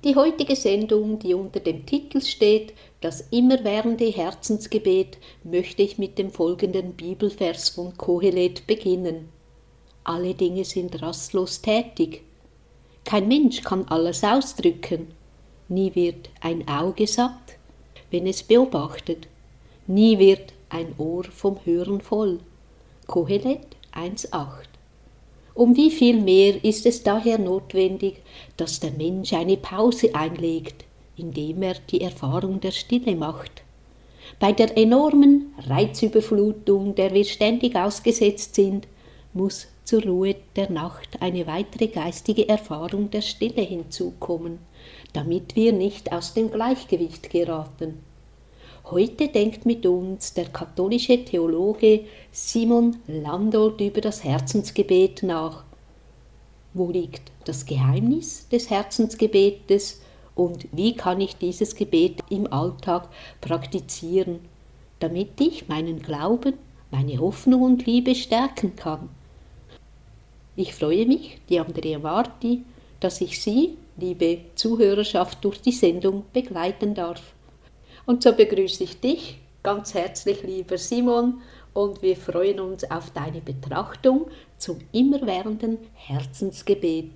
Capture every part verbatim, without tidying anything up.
Die heutige Sendung, die unter dem Titel steht, das immerwährende Herzensgebet, möchte ich mit dem folgenden Bibelvers von Kohelet beginnen. Alle Dinge sind rastlos tätig. Kein Mensch kann alles ausdrücken. Nie wird ein Auge satt, wenn es beobachtet. Nie wird ein Ohr vom Hören voll. Kohelet eins Komma acht. Um wie viel mehr ist es daher notwendig, dass der Mensch eine Pause einlegt, indem er die Erfahrung der Stille macht. Bei der enormen Reizüberflutung, der wir ständig ausgesetzt sind, muss zur Ruhe der Nacht eine weitere geistige Erfahrung der Stille hinzukommen, damit wir nicht aus dem Gleichgewicht geraten. Heute denkt mit uns der katholische Theologe Simon Landolt über das Herzensgebet nach. Wo liegt das Geheimnis des Herzensgebetes und wie kann ich dieses Gebet im Alltag praktizieren, damit ich meinen Glauben, meine Hoffnung und Liebe stärken kann? Ich freue mich, die Andrea Marti, dass ich Sie, liebe Zuhörerschaft, durch die Sendung begleiten darf. Und so begrüße ich dich ganz herzlich, lieber Simon, und wir freuen uns auf deine Betrachtung zum immerwährenden Herzensgebet.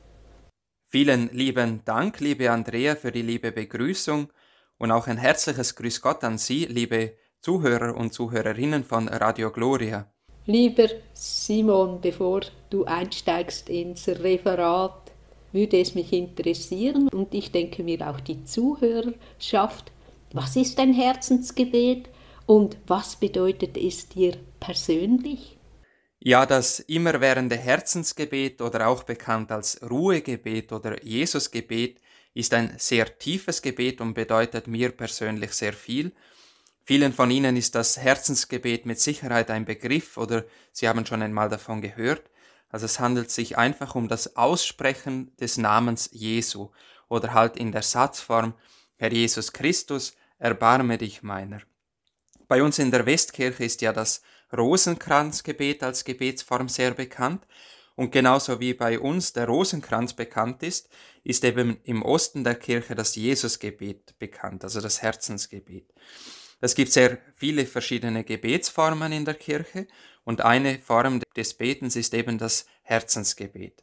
Vielen lieben Dank, liebe Andrea, für die liebe Begrüßung und auch ein herzliches Grüß Gott an Sie, liebe Zuhörer und Zuhörerinnen von Radio Gloria. Lieber Simon, bevor du einsteigst ins Referat, würde es mich interessieren und ich denke mir auch die Zuhörerschaft, was ist ein Herzensgebet und was bedeutet es dir persönlich? Ja, das immerwährende Herzensgebet oder auch bekannt als Ruhegebet oder Jesusgebet ist ein sehr tiefes Gebet und bedeutet mir persönlich sehr viel. Vielen von Ihnen ist das Herzensgebet mit Sicherheit ein Begriff oder Sie haben schon einmal davon gehört. Also es handelt sich einfach um das Aussprechen des Namens Jesu oder halt in der Satzform Herr Jesus Christus, erbarme dich meiner. Bei uns in der Westkirche ist ja das Rosenkranzgebet als Gebetsform sehr bekannt und genauso wie bei uns der Rosenkranz bekannt ist, ist eben im Osten der Kirche das Jesusgebet bekannt, also das Herzensgebet. Es gibt sehr viele verschiedene Gebetsformen in der Kirche und eine Form des Betens ist eben das Herzensgebet.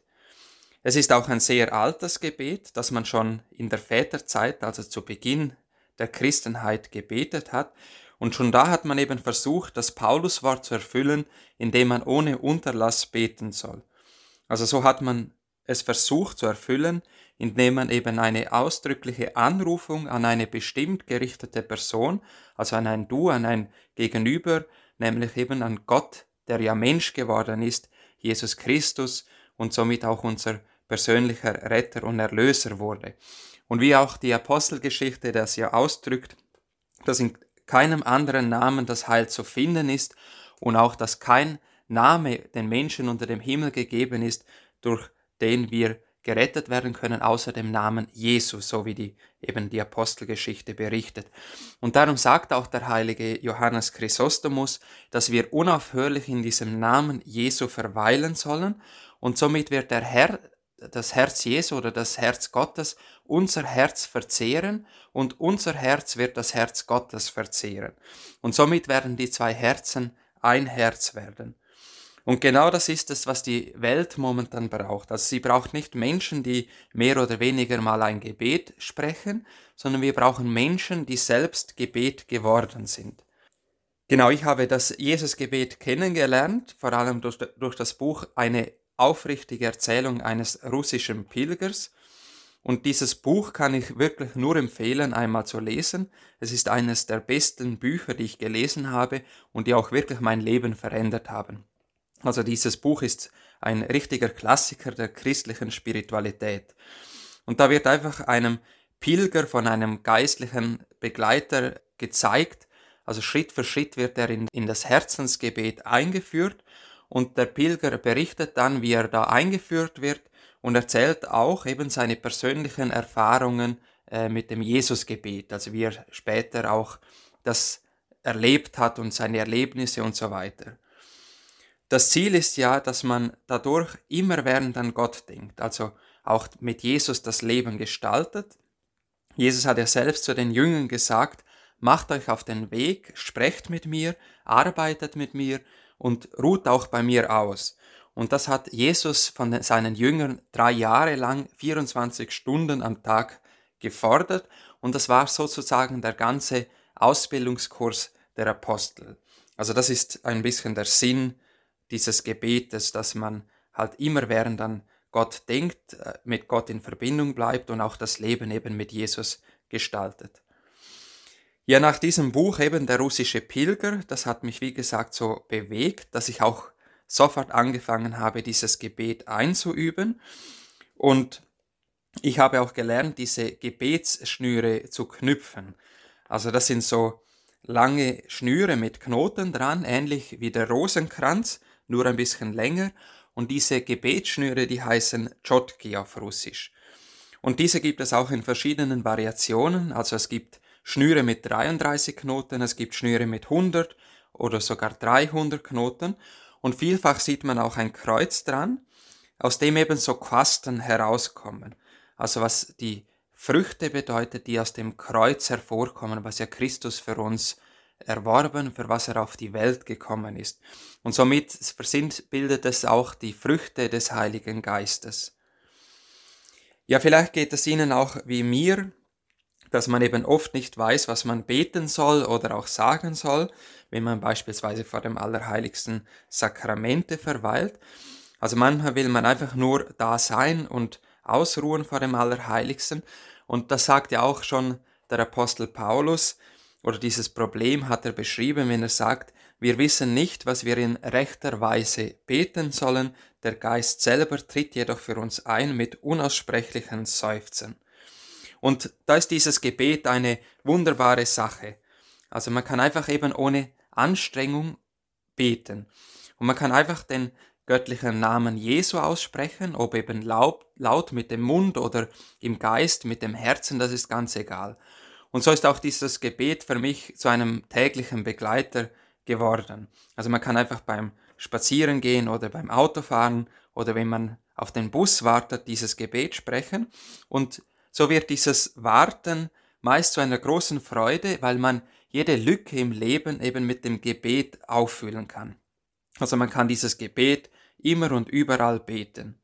Es ist auch ein sehr altes Gebet, das man schon in der Väterzeit, also zu Beginn der Christenheit, gebetet hat. Und schon da hat man eben versucht, das Pauluswort zu erfüllen, indem man ohne Unterlass beten soll. Also so hat man es versucht zu erfüllen, indem man eben eine ausdrückliche Anrufung an eine bestimmt gerichtete Person, also an ein Du, an ein Gegenüber, nämlich eben an Gott, der ja Mensch geworden ist, Jesus Christus und somit auch unser persönlicher Retter und Erlöser wurde. Und wie auch die Apostelgeschichte das ja ausdrückt, dass in keinem anderen Namen das Heil zu finden ist und auch, dass kein Name den Menschen unter dem Himmel gegeben ist, durch den wir gerettet werden können, außer dem Namen Jesus, so wie die, eben die Apostelgeschichte berichtet. Und darum sagt auch der heilige Johannes Chrysostomus, dass wir unaufhörlich in diesem Namen Jesu verweilen sollen und somit wird der Herr, das Herz Jesu oder das Herz Gottes unser Herz verzehren und unser Herz wird das Herz Gottes verzehren. Und somit werden die zwei Herzen ein Herz werden. Und genau das ist es, was die Welt momentan braucht. Also sie braucht nicht Menschen, die mehr oder weniger mal ein Gebet sprechen, sondern wir brauchen Menschen, die selbst Gebet geworden sind. Genau, ich habe das Jesusgebet kennengelernt, vor allem durch, durch das Buch Eine aufrichtige Erzählung eines russischen Pilgers. Und dieses Buch kann ich wirklich nur empfehlen, einmal zu lesen. Es ist eines der besten Bücher, die ich gelesen habe und die auch wirklich mein Leben verändert haben. Also dieses Buch ist ein richtiger Klassiker der christlichen Spiritualität. Und da wird einfach einem Pilger von einem geistlichen Begleiter gezeigt, also Schritt für Schritt wird er in, in das Herzensgebet eingeführt und der Pilger berichtet dann, wie er da eingeführt wird und erzählt auch eben seine persönlichen Erfahrungen äh, mit dem Jesusgebet, also wie er später auch das erlebt hat und seine Erlebnisse und so weiter. Das Ziel ist ja, dass man dadurch immerwährend an Gott denkt, also auch mit Jesus das Leben gestaltet. Jesus hat ja selbst zu den Jüngern gesagt, macht euch auf den Weg, sprecht mit mir, arbeitet mit mir und ruht auch bei mir aus. Und das hat Jesus von den, seinen Jüngern drei Jahre lang, vierundzwanzig Stunden am Tag gefordert. Und das war sozusagen der ganze Ausbildungskurs der Apostel. Also das ist ein bisschen der Sinn dieses Gebetes, dass man halt immer während an Gott denkt, mit Gott in Verbindung bleibt und auch das Leben eben mit Jesus gestaltet. Ja, nach diesem Buch eben Der russische Pilger, das hat mich wie gesagt so bewegt, dass ich auch sofort angefangen habe, dieses Gebet einzuüben. Und ich habe auch gelernt, diese Gebetsschnüre zu knüpfen. Also das sind so lange Schnüre mit Knoten dran, ähnlich wie der Rosenkranz, nur ein bisschen länger. Und diese Gebetsschnüre, die heißen Tschotki auf Russisch. Und diese gibt es auch in verschiedenen Variationen. Also es gibt Schnüre mit dreiunddreißig Knoten, es gibt Schnüre mit hundert oder sogar dreihundert Knoten. Und vielfach sieht man auch ein Kreuz dran, aus dem eben so Quasten herauskommen. Also was die Früchte bedeutet, die aus dem Kreuz hervorkommen, was ja Christus für uns erworben, für was er auf die Welt gekommen ist. Und somit bildet es auch die Früchte des Heiligen Geistes. Ja, vielleicht geht es Ihnen auch wie mir, dass man eben oft nicht weiß, was man beten soll oder auch sagen soll, wenn man beispielsweise vor dem allerheiligsten Sakramente verweilt. Also manchmal will man einfach nur da sein und ausruhen vor dem Allerheiligsten. Und das sagt ja auch schon der Apostel Paulus, oder dieses Problem hat er beschrieben, wenn er sagt, wir wissen nicht, was wir in rechter Weise beten sollen, der Geist selber tritt jedoch für uns ein mit unaussprechlichen Seufzen. Und da ist dieses Gebet eine wunderbare Sache. Also man kann einfach eben ohne Anstrengung beten. Und man kann einfach den göttlichen Namen Jesu aussprechen, ob eben laut, laut mit dem Mund oder im Geist, mit dem Herzen, das ist ganz egal. Und so ist auch dieses Gebet für mich zu einem täglichen Begleiter geworden. Also man kann einfach beim Spazierengehen oder beim Autofahren oder wenn man auf den Bus wartet, dieses Gebet sprechen. Und so wird dieses Warten meist zu einer großen Freude, weil man jede Lücke im Leben eben mit dem Gebet auffüllen kann. Also man kann dieses Gebet immer und überall beten.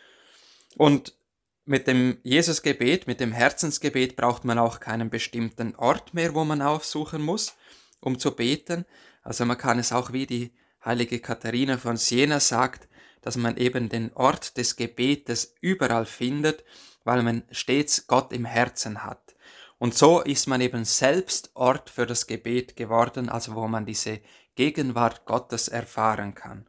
Und mit dem Jesusgebet, mit dem Herzensgebet braucht man auch keinen bestimmten Ort mehr, wo man aufsuchen muss, um zu beten. Also man kann es auch, wie die heilige Katharina von Siena sagt, dass man eben den Ort des Gebetes überall findet, weil man stets Gott im Herzen hat. Und so ist man eben selbst Ort für das Gebet geworden, also wo man diese Gegenwart Gottes erfahren kann.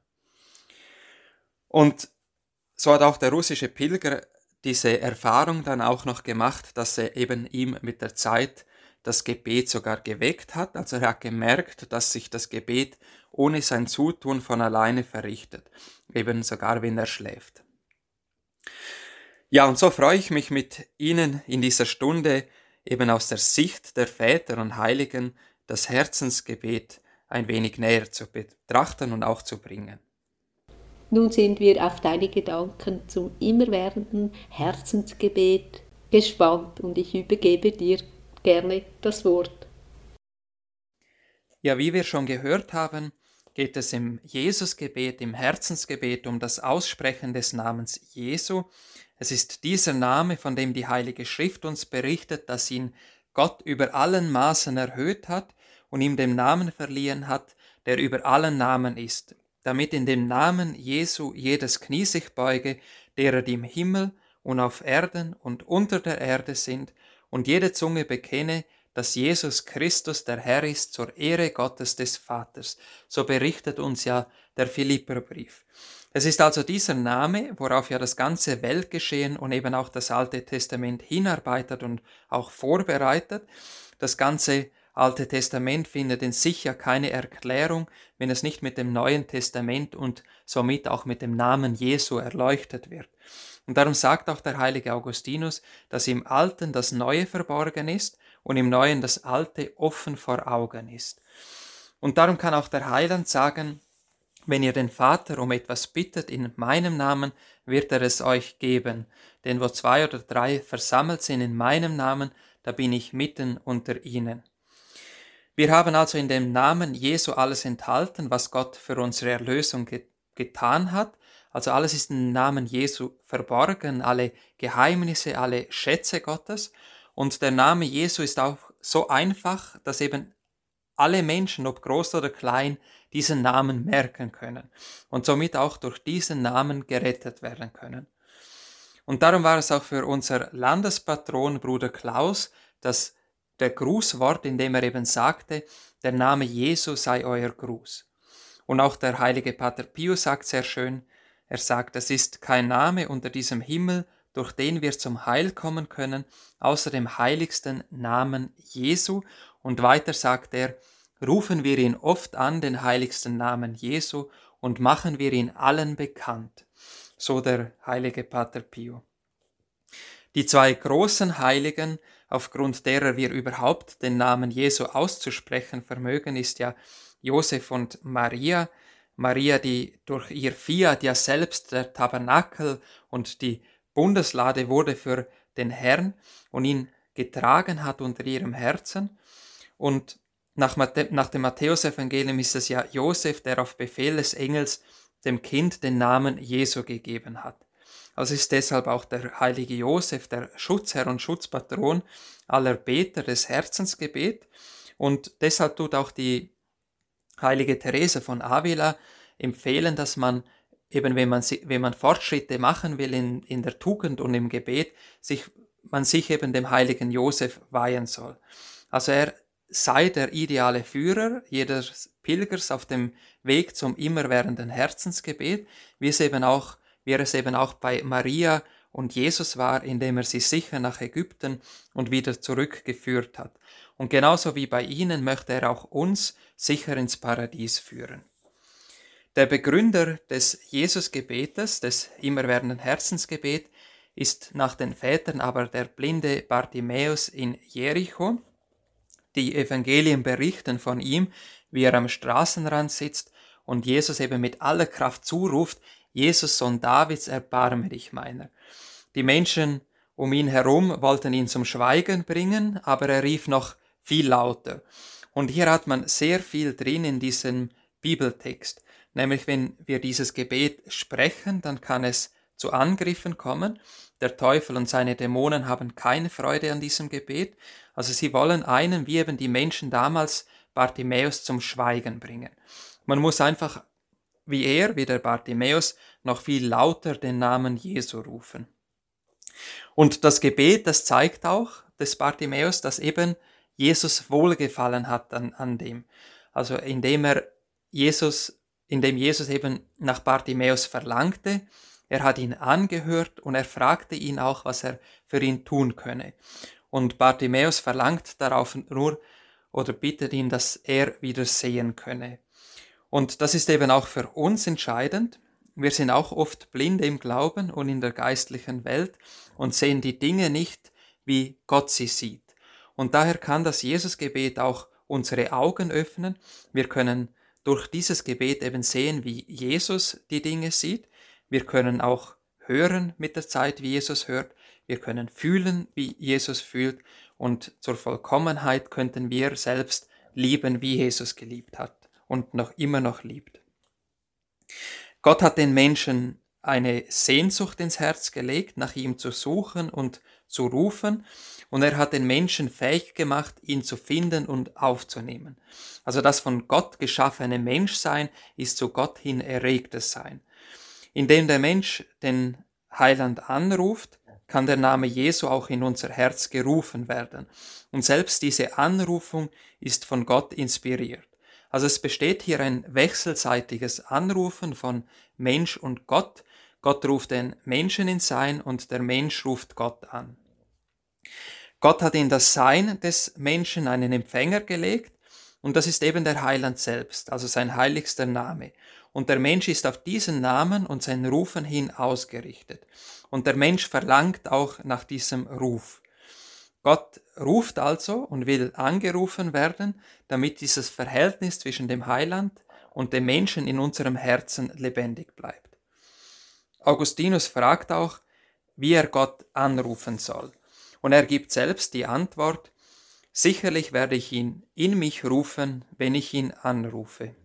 Und so hat auch der russische Pilger diese Erfahrung dann auch noch gemacht, dass er eben ihm mit der Zeit das Gebet sogar geweckt hat. Also er hat gemerkt, dass sich das Gebet ohne sein Zutun von alleine verrichtet, eben sogar wenn er schläft. Ja, und so freue ich mich mit Ihnen in dieser Stunde eben aus der Sicht der Väter und Heiligen das Herzensgebet ein wenig näher zu betrachten und auch zu bringen. Nun sind wir auf deine Gedanken zum immerwährenden Herzensgebet gespannt und ich übergebe dir gerne das Wort. Ja, wie wir schon gehört haben, geht es im Jesusgebet, im Herzensgebet um das Aussprechen des Namens Jesu. Es ist dieser Name, von dem die Heilige Schrift uns berichtet, dass ihn Gott über allen Maßen erhöht hat und ihm den Namen verliehen hat, der über allen Namen ist, damit in dem Namen Jesu jedes Knie sich beuge, derer die im Himmel und auf Erden und unter der Erde sind, und jede Zunge bekenne, dass Jesus Christus der Herr ist, zur Ehre Gottes des Vaters. So berichtet uns ja der Philipperbrief. Es ist also dieser Name, worauf ja das ganze Weltgeschehen und eben auch das Alte Testament hinarbeitet und auch vorbereitet. Das ganze Alte Testament findet in sich ja keine Erklärung, wenn es nicht mit dem Neuen Testament und somit auch mit dem Namen Jesu erleuchtet wird. Und darum sagt auch der heilige Augustinus, dass im Alten das Neue verborgen ist und im Neuen das Alte offen vor Augen ist. Und darum kann auch der Heiland sagen, wenn ihr den Vater um etwas bittet in meinem Namen, wird er es euch geben. Denn wo zwei oder drei versammelt sind in meinem Namen, da bin ich mitten unter ihnen. Wir haben also in dem Namen Jesu alles enthalten, was Gott für unsere Erlösung get- getan hat. Also alles ist im Namen Jesu verborgen, alle Geheimnisse, alle Schätze Gottes. Und der Name Jesu ist auch so einfach, dass eben alle Menschen, ob groß oder klein, diesen Namen merken können und somit auch durch diesen Namen gerettet werden können. Und darum war es auch für unser Landespatron Bruder Klaus, dass der Grußwort, in dem er eben sagte, der Name Jesu sei euer Gruß. Und auch der heilige Pater Pio sagt sehr schön, er sagt, es ist kein Name unter diesem Himmel, durch den wir zum Heil kommen können, außer dem heiligsten Namen Jesu. Und weiter sagt er, rufen wir ihn oft an, den heiligsten Namen Jesu, und machen wir ihn allen bekannt. So der heilige Pater Pio. Die zwei großen Heiligen, aufgrund derer wir überhaupt den Namen Jesu auszusprechen vermögen, ist ja Josef und Maria. Maria, die durch ihr Fiat ja selbst der Tabernakel und die Bundeslade wurde für den Herrn und ihn getragen hat unter ihrem Herzen. Und nach, Matth- nach dem Matthäusevangelium ist es ja Josef, der auf Befehl des Engels dem Kind den Namen Jesu gegeben hat. Also ist deshalb auch der heilige Josef der Schutzherr und Schutzpatron aller Beter des Herzensgebet. Und deshalb tut auch die heilige Therese von Avila empfehlen, dass man eben, wenn man, wenn man Fortschritte machen will in, in der Tugend und im Gebet, sich, man sich eben dem heiligen Josef weihen soll. Also er sei der ideale Führer jedes Pilgers auf dem Weg zum immerwährenden Herzensgebet, wie es eben auch, wie er es eben auch bei Maria und Jesus war, indem er sie sicher nach Ägypten und wieder zurückgeführt hat. Und genauso wie bei ihnen möchte er auch uns sicher ins Paradies führen. Der Begründer des Jesusgebetes, des immerwährenden Herzensgebet, ist nach den Vätern aber der blinde Bartimäus in Jericho. Die Evangelien berichten von ihm, wie er am Straßenrand sitzt und Jesus eben mit aller Kraft zuruft, Jesus, Sohn Davids, erbarme dich meiner. Die Menschen um ihn herum wollten ihn zum Schweigen bringen, aber er rief noch viel lauter. Und hier hat man sehr viel drin in diesem Bibeltext. Nämlich, wenn wir dieses Gebet sprechen, dann kann es zu Angriffen kommen. Der Teufel und seine Dämonen haben keine Freude an diesem Gebet. Also sie wollen einen, wie eben die Menschen damals, Bartimäus zum Schweigen bringen. Man muss einfach, wie er, wie der Bartimäus, noch viel lauter den Namen Jesu rufen. Und das Gebet, das zeigt auch des Bartimäus, dass eben Jesus wohlgefallen hat an, an dem. Also indem er Jesus, indem Jesus eben nach Bartimäus verlangte, er hat ihn angehört und er fragte ihn auch, was er für ihn tun könne. Und Bartimäus verlangt darauf nur oder bittet ihn, dass er wieder sehen könne. Und das ist eben auch für uns entscheidend. Wir sind auch oft blinde im Glauben und in der geistlichen Welt und sehen die Dinge nicht, wie Gott sie sieht. Und daher kann das Jesusgebet auch unsere Augen öffnen. Wir können durch dieses Gebet eben sehen, wie Jesus die Dinge sieht. Wir können auch hören mit der Zeit, wie Jesus hört. Wir können fühlen, wie Jesus fühlt. Und zur Vollkommenheit könnten wir selbst lieben, wie Jesus geliebt hat und noch immer noch liebt. Gott hat den Menschen eine Sehnsucht ins Herz gelegt, nach ihm zu suchen und zu rufen, und er hat den Menschen fähig gemacht, ihn zu finden und aufzunehmen. Also das von Gott geschaffene Menschsein ist zu Gott hin erregtes Sein. Indem der Mensch den Heiland anruft, kann der Name Jesu auch in unser Herz gerufen werden. Und selbst diese Anrufung ist von Gott inspiriert. Also es besteht hier ein wechselseitiges Anrufen von Mensch und Gott. Gott ruft den Menschen ins Sein und der Mensch ruft Gott an. Gott hat in das Sein des Menschen einen Empfänger gelegt und das ist eben der Heiland selbst, also sein heiligster Name. Und der Mensch ist auf diesen Namen und sein Rufen hin ausgerichtet. Und der Mensch verlangt auch nach diesem Ruf. Gott ruft also und will angerufen werden, damit dieses Verhältnis zwischen dem Heiland und dem Menschen in unserem Herzen lebendig bleibt. Augustinus fragt auch, wie er Gott anrufen soll. Und er gibt selbst die Antwort: Sicherlich werde ich ihn in mich rufen, wenn ich ihn anrufe.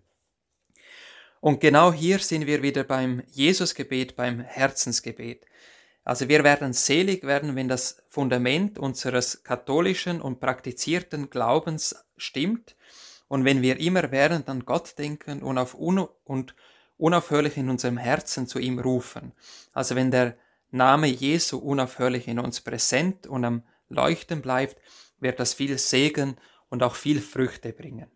Und genau hier sind wir wieder beim Jesusgebet, beim Herzensgebet. Also wir werden selig werden, wenn das Fundament unseres katholischen und praktizierten Glaubens stimmt und wenn wir immerwährend an Gott denken und, auf un- und unaufhörlich in unserem Herzen zu ihm rufen. Also wenn der Name Jesu unaufhörlich in uns präsent und am Leuchten bleibt, wird das viel Segen und auch viel Früchte bringen.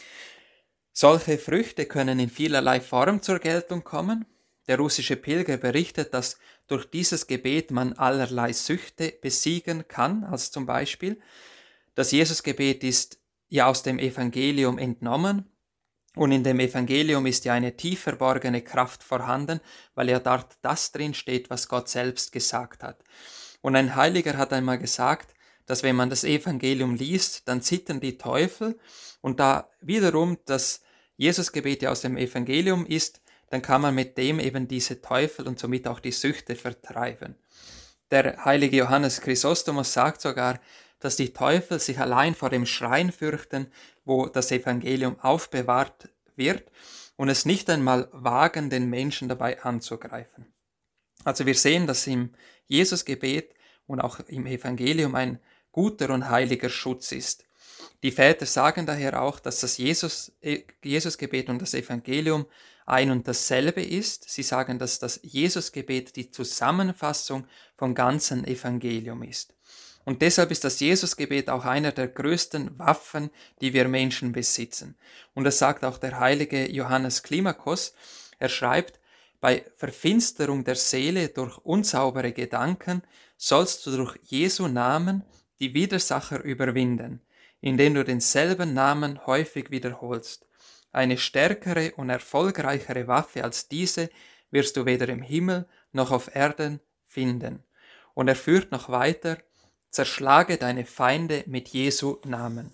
Solche Früchte können in vielerlei Form zur Geltung kommen. Der russische Pilger berichtet, dass durch dieses Gebet man allerlei Süchte besiegen kann, als zum Beispiel das Jesusgebet ist ja aus dem Evangelium entnommen und in dem Evangelium ist ja eine tief verborgene Kraft vorhanden, weil ja dort das drin steht, was Gott selbst gesagt hat. Und ein Heiliger hat einmal gesagt, dass wenn man das Evangelium liest, dann zittern die Teufel und da wiederum das Jesusgebet ja aus dem Evangelium ist, dann kann man mit dem eben diese Teufel und somit auch die Süchte vertreiben. Der heilige Johannes Chrysostomos sagt sogar, dass die Teufel sich allein vor dem Schrein fürchten, wo das Evangelium aufbewahrt wird und es nicht einmal wagen, den Menschen dabei anzugreifen. Also wir sehen, dass im Jesusgebet und auch im Evangelium ein guter und heiliger Schutz ist. Die Väter sagen daher auch, dass das Jesus, Jesusgebet und das Evangelium ein und dasselbe ist. Sie sagen, dass das Jesusgebet die Zusammenfassung vom ganzen Evangelium ist. Und deshalb ist das Jesusgebet auch einer der größten Waffen, die wir Menschen besitzen. Und das sagt auch der heilige Johannes Klimakos. Er schreibt, bei Verfinsterung der Seele durch unsaubere Gedanken sollst du durch Jesu Namen die Widersacher überwinden, indem du denselben Namen häufig wiederholst. Eine stärkere und erfolgreichere Waffe als diese wirst du weder im Himmel noch auf Erden finden. Und er führt noch weiter, zerschlage deine Feinde mit Jesu Namen.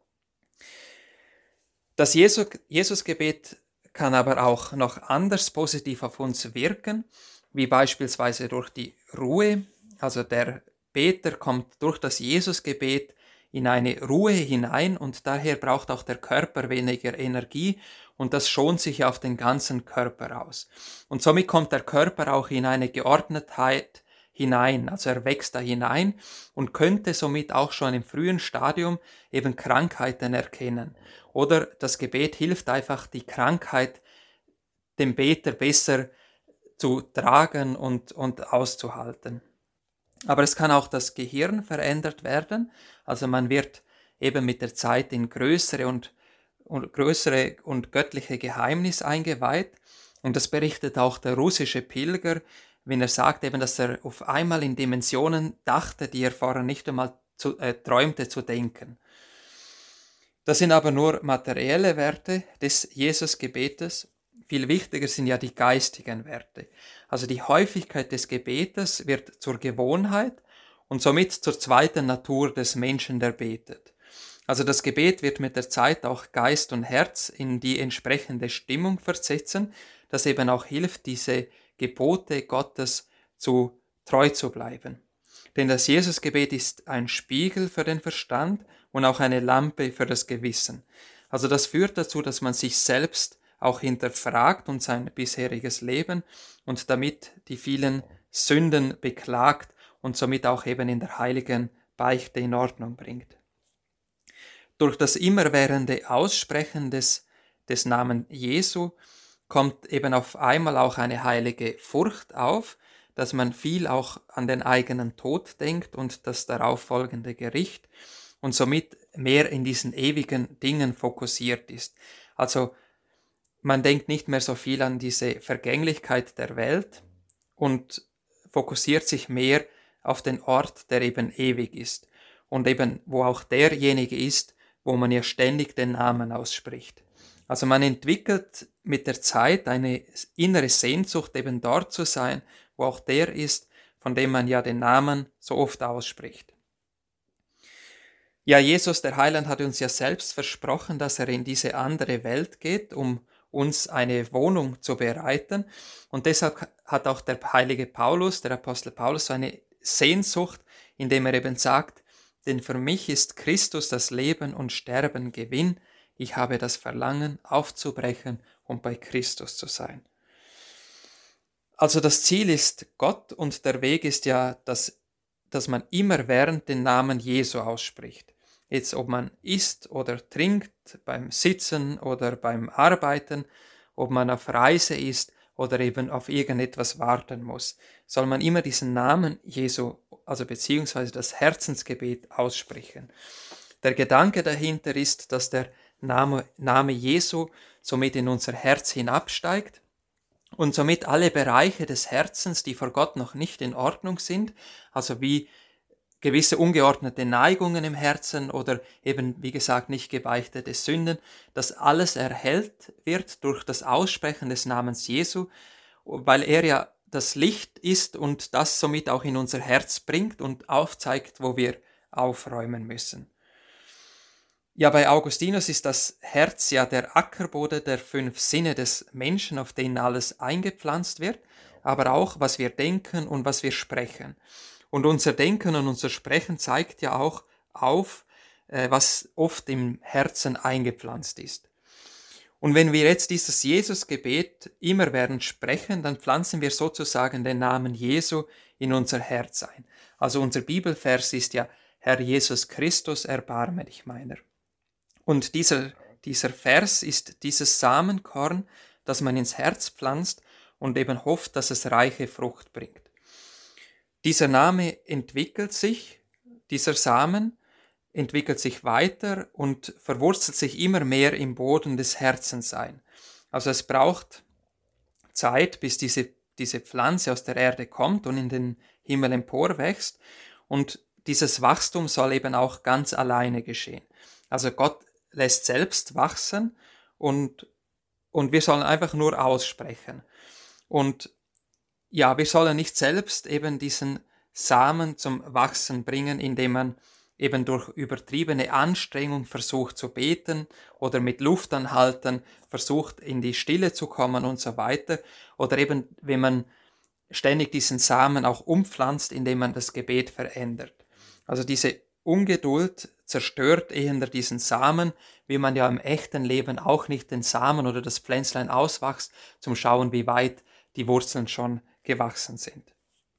Das Jesus, Jesusgebet kann aber auch noch anders positiv auf uns wirken, wie beispielsweise durch die Ruhe. Also der Beter kommt durch das Jesusgebet in eine Ruhe hinein und daher braucht auch der Körper weniger Energie und das schont sich auf den ganzen Körper aus. Und somit kommt der Körper auch in eine Geordnetheit hinein, also er wächst da hinein und könnte somit auch schon im frühen Stadium eben Krankheiten erkennen. Oder das Gebet hilft einfach, die Krankheit dem Beter besser zu tragen und, und auszuhalten. Aber es kann auch das Gehirn verändert werden, also man wird eben mit der Zeit in größere und, und größere und göttliche Geheimnisse eingeweiht. Und das berichtet auch der russische Pilger, wenn er sagt eben, dass er auf einmal in Dimensionen dachte, die er vorher nicht einmal zu, äh, träumte zu denken. Das sind aber nur materielle Werte des Jesusgebetes. Viel wichtiger sind ja die geistigen Werte. Also die Häufigkeit des Gebetes wird zur Gewohnheit und somit zur zweiten Natur des Menschen, der betet. Also das Gebet wird mit der Zeit auch Geist und Herz in die entsprechende Stimmung versetzen, das eben auch hilft, diese Gebote Gottes zu treu zu bleiben. Denn das Jesusgebet ist ein Spiegel für den Verstand und auch eine Lampe für das Gewissen. Also das führt dazu, dass man sich selbst auch hinterfragt und sein bisheriges Leben und damit die vielen Sünden beklagt und somit auch eben in der heiligen Beichte in Ordnung bringt. Durch das immerwährende Aussprechen des, des Namens Jesu kommt eben auf einmal auch eine heilige Furcht auf, dass man viel auch an den eigenen Tod denkt und das darauf folgende Gericht und somit mehr in diesen ewigen Dingen fokussiert ist. Also man denkt nicht mehr so viel an diese Vergänglichkeit der Welt und fokussiert sich mehr auf den Ort, der eben ewig ist und eben wo auch derjenige ist, wo man ja ständig den Namen ausspricht. Also man entwickelt mit der Zeit eine innere Sehnsucht, eben dort zu sein, wo auch der ist, von dem man ja den Namen so oft ausspricht. Ja, Jesus, der Heiland, hat uns ja selbst versprochen, dass er in diese andere Welt geht, um uns eine Wohnung zu bereiten. Und deshalb hat auch der heilige Paulus, der Apostel Paulus, so eine Sehnsucht, indem er eben sagt, denn für mich ist Christus das Leben und Sterben Gewinn. Ich habe das Verlangen, aufzubrechen und bei Christus zu sein. Also das Ziel ist Gott und der Weg ist ja, dass, dass man immerwährend den Namen Jesu ausspricht. Jetzt ob man isst oder trinkt, beim Sitzen oder beim Arbeiten, ob man auf Reise ist oder eben auf irgendetwas warten muss, soll man immer diesen Namen Jesu, also beziehungsweise das Herzensgebet aussprechen. Der Gedanke dahinter ist, dass der Name, Name Jesu somit in unser Herz hinabsteigt und somit alle Bereiche des Herzens, die vor Gott noch nicht in Ordnung sind, also wie gewisse ungeordnete Neigungen im Herzen oder eben, wie gesagt, nicht gebeichtete Sünden, dass alles erhellt wird durch das Aussprechen des Namens Jesu, weil er ja das Licht ist und das somit auch in unser Herz bringt und aufzeigt, wo wir aufräumen müssen. Ja, bei Augustinus ist das Herz ja der Ackerboden der fünf Sinne des Menschen, auf denen alles eingepflanzt wird, aber auch, was wir denken und was wir sprechen. Und unser Denken und unser Sprechen zeigt ja auch auf, äh, was oft im Herzen eingepflanzt ist. Und wenn wir jetzt dieses Jesusgebet immerwährend sprechen, dann pflanzen wir sozusagen den Namen Jesu in unser Herz ein. Also unser Bibelvers ist ja, Herr Jesus Christus, erbarme dich meiner. Und dieser, dieser Vers ist dieses Samenkorn, das man ins Herz pflanzt und eben hofft, dass es reiche Frucht bringt. Dieser Name entwickelt sich, dieser Samen entwickelt sich weiter und verwurzelt sich immer mehr im Boden des Herzens ein. Also es braucht Zeit, bis diese, diese Pflanze aus der Erde kommt und in den Himmel emporwächst. Und dieses Wachstum soll eben auch ganz alleine geschehen. Also Gott lässt selbst wachsen und, und wir sollen einfach nur aussprechen. Und ja, wir sollen nicht selbst eben diesen Samen zum Wachsen bringen, indem man eben durch übertriebene Anstrengung versucht zu beten oder mit Luftanhalten versucht in die Stille zu kommen und so weiter. Oder eben, wenn man ständig diesen Samen auch umpflanzt, indem man das Gebet verändert. Also diese Ungeduld zerstört eher diesen Samen, wie man ja im echten Leben auch nicht den Samen oder das Pflänzlein auswächst, zum Schauen, wie weit die Wurzeln schon gewachsen sind.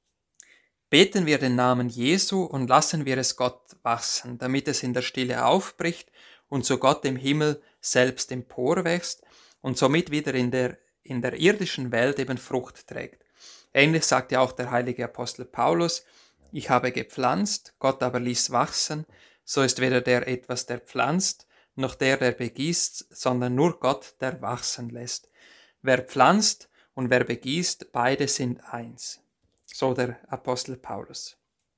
Beten wir den Namen Jesu und lassen wir es Gott wachsen, damit es in der Stille aufbricht und zu Gott im Himmel selbst emporwächst und somit wieder in der, in der irdischen Welt eben Frucht trägt. Ähnlich sagt ja auch der heilige Apostel Paulus, ich habe gepflanzt, Gott aber ließ wachsen, so ist weder der etwas, der pflanzt, noch der, der begießt, sondern nur Gott, der wachsen lässt. Wer pflanzt und wer begießt, beide sind eins. So der Apostel Paulus.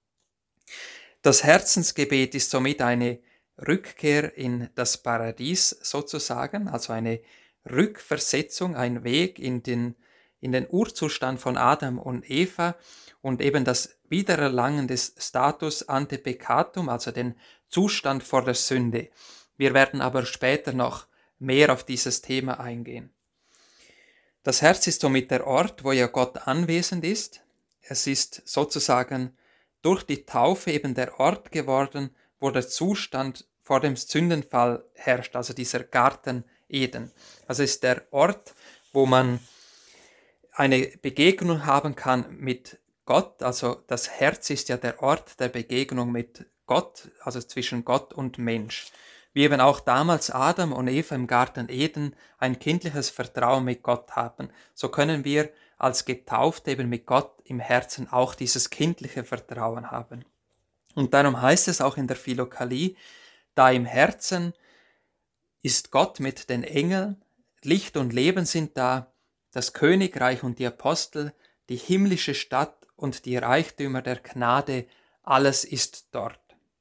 Das Herzensgebet ist somit eine Rückkehr in das Paradies sozusagen, also eine Rückversetzung, ein Weg in den, in den Urzustand von Adam und Eva und eben das Wiedererlangen des Status ante peccatum, also den Zustand vor der Sünde. Wir werden aber später noch mehr auf dieses Thema eingehen. Das Herz ist somit der Ort, wo ja Gott anwesend ist. Es ist sozusagen durch die Taufe eben der Ort geworden, wo der Zustand vor dem Sündenfall herrscht, also dieser Garten Eden. Also es ist der Ort, wo man eine Begegnung haben kann mit Gott, also das Herz ist ja der Ort der Begegnung mit Gott, also zwischen Gott und Mensch. Wie eben auch damals Adam und Eva im Garten Eden ein kindliches Vertrauen mit Gott haben, so können wir als Getaufte eben mit Gott im Herzen auch dieses kindliche Vertrauen haben. Und darum heißt es auch in der Philokalie, da im Herzen ist Gott mit den Engeln, Licht und Leben sind da, das Königreich und die Apostel, die himmlische Stadt und die Reichtümer der Gnade, alles ist dort.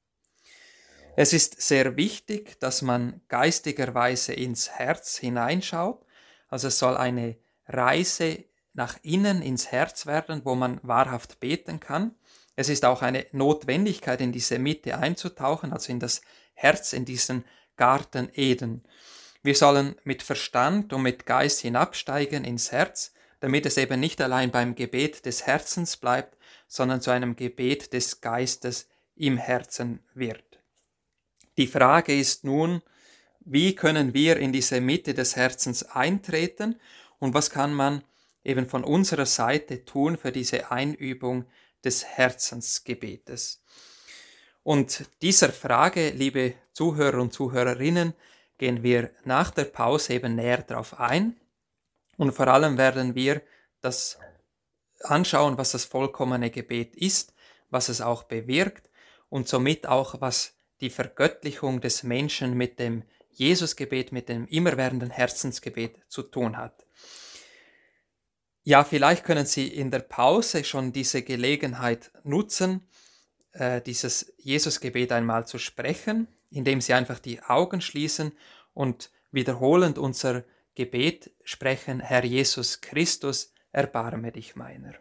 Es ist sehr wichtig, dass man geistigerweise ins Herz hineinschaut, also es soll eine Reise nach innen ins Herz werden, wo man wahrhaft beten kann. Es ist auch eine Notwendigkeit, in diese Mitte einzutauchen, also in das Herz, in diesen Garten Eden. Wir sollen mit Verstand und mit Geist hinabsteigen ins Herz, damit es eben nicht allein beim Gebet des Herzens bleibt, sondern zu einem Gebet des Geistes im Herzen wird. Die Frage ist nun, wie können wir in diese Mitte des Herzens eintreten und was kann man eben von unserer Seite tun für diese Einübung des Herzensgebetes? Und dieser Frage, liebe Zuhörer und Zuhörerinnen, gehen wir nach der Pause eben näher darauf ein und vor allem werden wir das anschauen, was das vollkommene Gebet ist, was es auch bewirkt und somit auch, was die Vergöttlichung des Menschen mit dem Jesusgebet, mit dem immerwährenden Herzensgebet zu tun hat. Ja, vielleicht können Sie in der Pause schon diese Gelegenheit nutzen, äh, dieses Jesusgebet einmal zu sprechen, indem Sie einfach die Augen schließen und wiederholend unser Gebet sprechen: Herr Jesus Christus, erbarme dich meiner.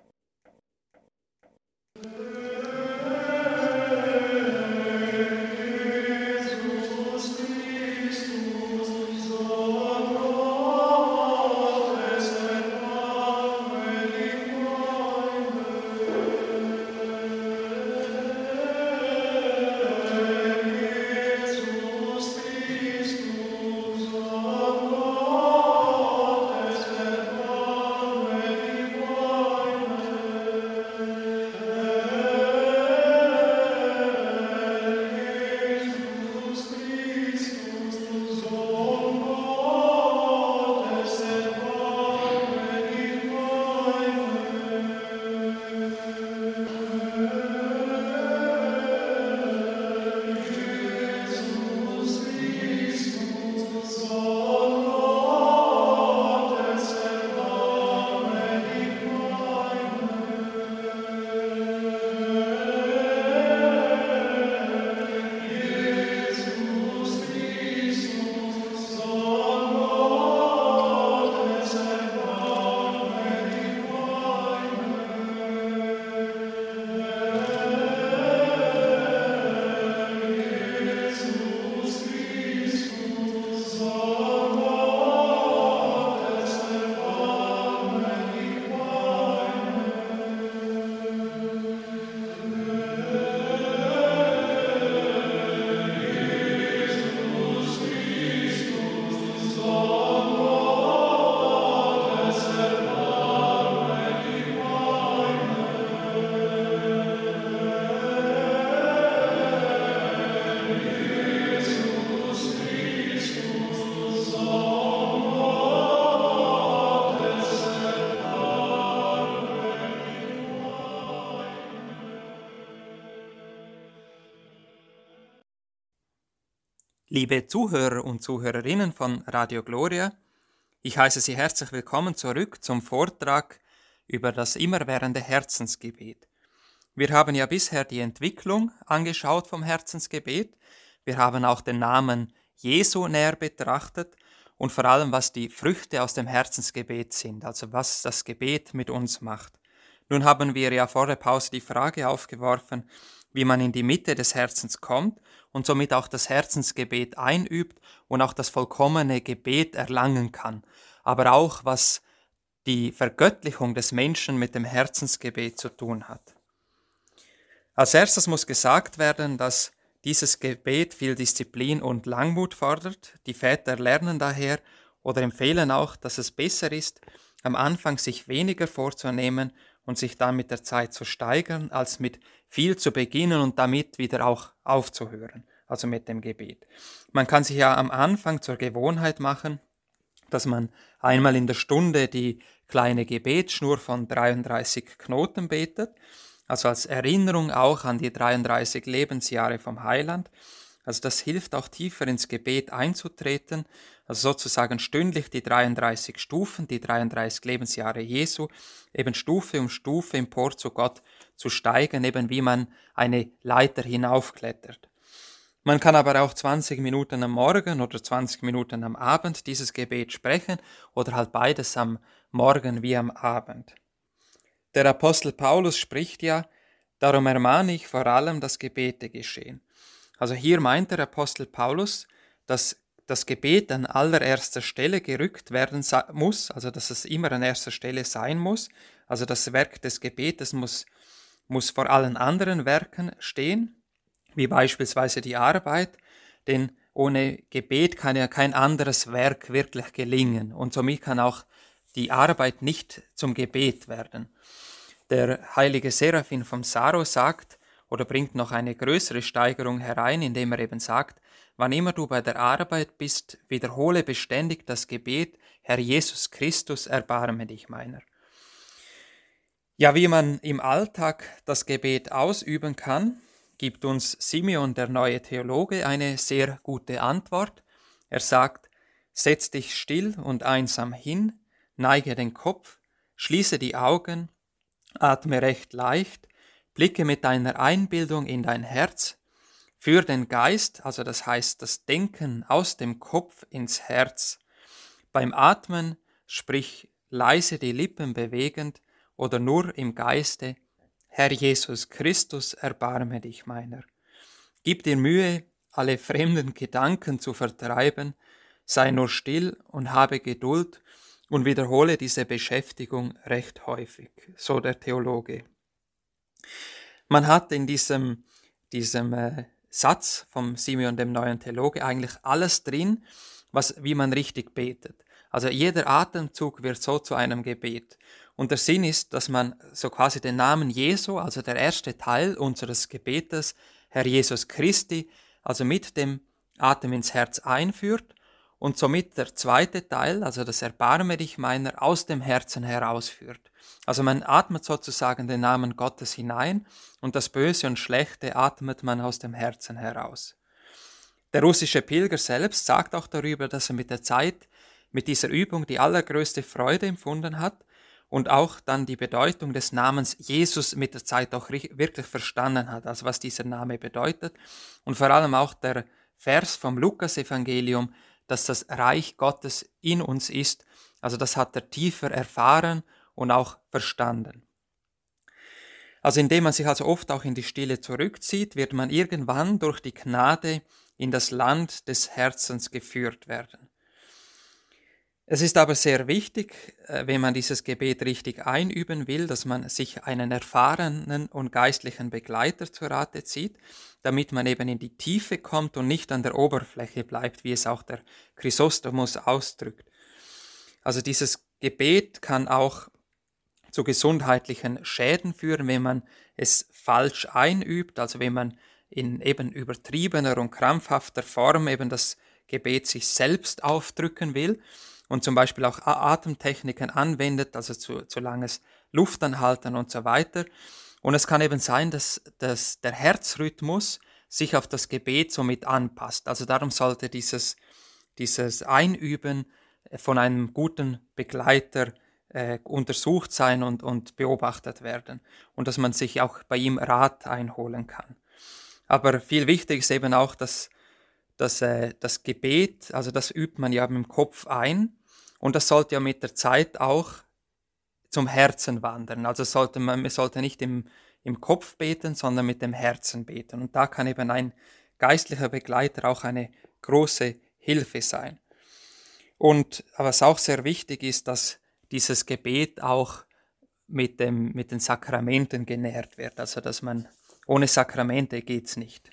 Liebe Zuhörer und Zuhörerinnen von Radio Gloria, ich heiße Sie herzlich willkommen zurück zum Vortrag über das immerwährende Herzensgebet. Wir haben ja bisher die Entwicklung angeschaut vom Herzensgebet, wir haben auch den Namen Jesu näher betrachtet und vor allem, was die Früchte aus dem Herzensgebet sind, also was das Gebet mit uns macht. Nun haben wir ja vor der Pause die Frage aufgeworfen, wie man in die Mitte des Herzens kommt und somit auch das Herzensgebet einübt und auch das vollkommene Gebet erlangen kann, aber auch was die Vergöttlichung des Menschen mit dem Herzensgebet zu tun hat. Als erstes muss gesagt werden, dass dieses Gebet viel Disziplin und Langmut fordert. Die Väter lernen daher oder empfehlen auch, dass es besser ist, am Anfang sich weniger vorzunehmen und sich dann mit der Zeit zu steigern, als mit viel zu beginnen und damit wieder auch aufzuhören, also mit dem Gebet. Man kann sich ja am Anfang zur Gewohnheit machen, dass man einmal in der Stunde die kleine Gebetsschnur von dreiunddreißig Knoten betet, also als Erinnerung auch an die dreiunddreißig Lebensjahre vom Heiland. Also das hilft auch tiefer ins Gebet einzutreten, also sozusagen stündlich die dreiunddreißig Stufen, die dreiunddreißig Lebensjahre Jesu, eben Stufe um Stufe empor zu Gott zu steigen, eben wie man eine Leiter hinaufklettert. Man kann aber auch zwanzig Minuten am Morgen oder zwanzig Minuten am Abend dieses Gebet sprechen oder halt beides am Morgen wie am Abend. Der Apostel Paulus spricht ja, darum ermahne ich vor allem, dass Gebete geschehen. Also hier meint der Apostel Paulus, dass das Gebet an allererster Stelle gerückt werden muss, also dass es immer an erster Stelle sein muss. Also das Werk des Gebetes muss, muss vor allen anderen Werken stehen, wie beispielsweise die Arbeit, denn ohne Gebet kann ja kein anderes Werk wirklich gelingen und somit kann auch die Arbeit nicht zum Gebet werden. Der heilige Seraphim vom Saro sagt oder bringt noch eine größere Steigerung herein, indem er eben sagt, wann immer du bei der Arbeit bist, wiederhole beständig das Gebet, Herr Jesus Christus, erbarme dich meiner. Ja, wie man im Alltag das Gebet ausüben kann, gibt uns Simeon, der neue Theologe, eine sehr gute Antwort. Er sagt, setz dich still und einsam hin, neige den Kopf, schließe die Augen, atme recht leicht, blicke mit deiner Einbildung in dein Herz, führ den Geist, also das heißt das Denken aus dem Kopf ins Herz. Beim Atmen sprich leise die Lippen bewegend oder nur im Geiste, Herr Jesus Christus, erbarme dich meiner. Gib dir Mühe, alle fremden Gedanken zu vertreiben, sei nur still und habe Geduld und wiederhole diese Beschäftigung recht häufig, so der Theologe. Man hat in diesem, diesem äh, Satz vom Simeon, dem neuen Theologe, eigentlich alles drin, was, wie man richtig betet. Also jeder Atemzug wird so zu einem Gebet. Und der Sinn ist, dass man so quasi den Namen Jesu, also der erste Teil unseres Gebetes, Herr Jesus Christi, also mit dem Atem ins Herz einführt und somit der zweite Teil, also das Erbarme dich meiner, aus dem Herzen herausführt. Also man atmet sozusagen den Namen Gottes hinein und das Böse und Schlechte atmet man aus dem Herzen heraus. Der russische Pilger selbst sagt auch darüber, dass er mit der Zeit, mit dieser Übung die allergrößte Freude empfunden hat und auch dann die Bedeutung des Namens Jesus mit der Zeit auch wirklich verstanden hat, also was dieser Name bedeutet. Und vor allem auch der Vers vom Lukas-Evangelium, dass das Reich Gottes in uns ist, also das hat er tiefer erfahren und auch verstanden. Also indem man sich also oft auch in die Stille zurückzieht, wird man irgendwann durch die Gnade in das Land des Herzens geführt werden. Es ist aber sehr wichtig, wenn man dieses Gebet richtig einüben will, dass man sich einen erfahrenen und geistlichen Begleiter zu Rate zieht, damit man eben in die Tiefe kommt und nicht an der Oberfläche bleibt, wie es auch der Chrysostomus ausdrückt. Also dieses Gebet kann auch zu gesundheitlichen Schäden führen, wenn man es falsch einübt, also wenn man in eben übertriebener und krampfhafter Form eben das Gebet sich selbst aufdrücken will und zum Beispiel auch Atemtechniken anwendet, also zu, zu langes Luftanhalten und so weiter. Und es kann eben sein, dass, dass der Herzrhythmus sich auf das Gebet somit anpasst. Also darum sollte dieses, dieses Einüben von einem guten Begleiter äh, untersucht sein und, und beobachtet werden und dass man sich auch bei ihm Rat einholen kann. Aber viel wichtig ist eben auch, dass, dass äh, das Gebet, also das übt man ja im Kopf ein und das sollte ja mit der Zeit auch zum Herzen wandern. Also sollte man, man sollte nicht im, im Kopf beten, sondern mit dem Herzen beten. Und da kann eben ein geistlicher Begleiter auch eine große Hilfe sein. Und was auch sehr wichtig ist, dass dieses Gebet auch mit, dem, mit den Sakramenten genährt wird. Also dass man ohne Sakramente geht es nicht.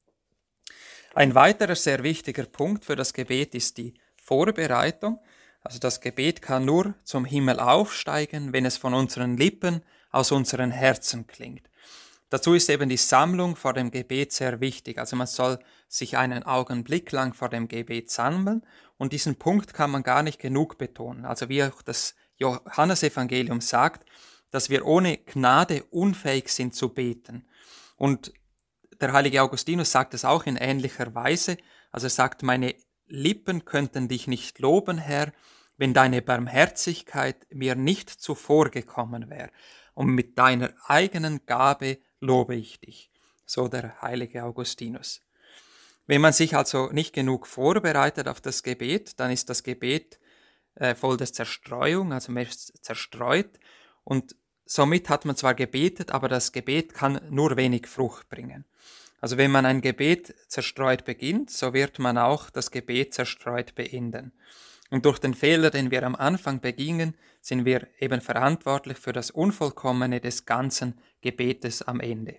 Ein weiterer sehr wichtiger Punkt für das Gebet ist die Vorbereitung. Also das Gebet kann nur zum Himmel aufsteigen, wenn es von unseren Lippen aus unseren Herzen klingt. Dazu ist eben die Sammlung vor dem Gebet sehr wichtig. Also man soll sich einen Augenblick lang vor dem Gebet sammeln und diesen Punkt kann man gar nicht genug betonen. Also wie auch das Johannesevangelium sagt, dass wir ohne Gnade unfähig sind zu beten. Und der heilige Augustinus sagt es auch in ähnlicher Weise. Also er sagt, meine Lippen könnten dich nicht loben, Herr, wenn deine Barmherzigkeit mir nicht zuvorgekommen wäre. Und mit deiner eigenen Gabe lobe ich dich. So der heilige Augustinus. Wenn man sich also nicht genug vorbereitet auf das Gebet, dann ist das Gebet äh, voll der Zerstreuung, also man ist zerstreut und somit hat man zwar gebetet, aber das Gebet kann nur wenig Frucht bringen. Also wenn man ein Gebet zerstreut beginnt, so wird man auch das Gebet zerstreut beenden. Und durch den Fehler, den wir am Anfang begingen, sind wir eben verantwortlich für das Unvollkommene des ganzen Gebetes am Ende.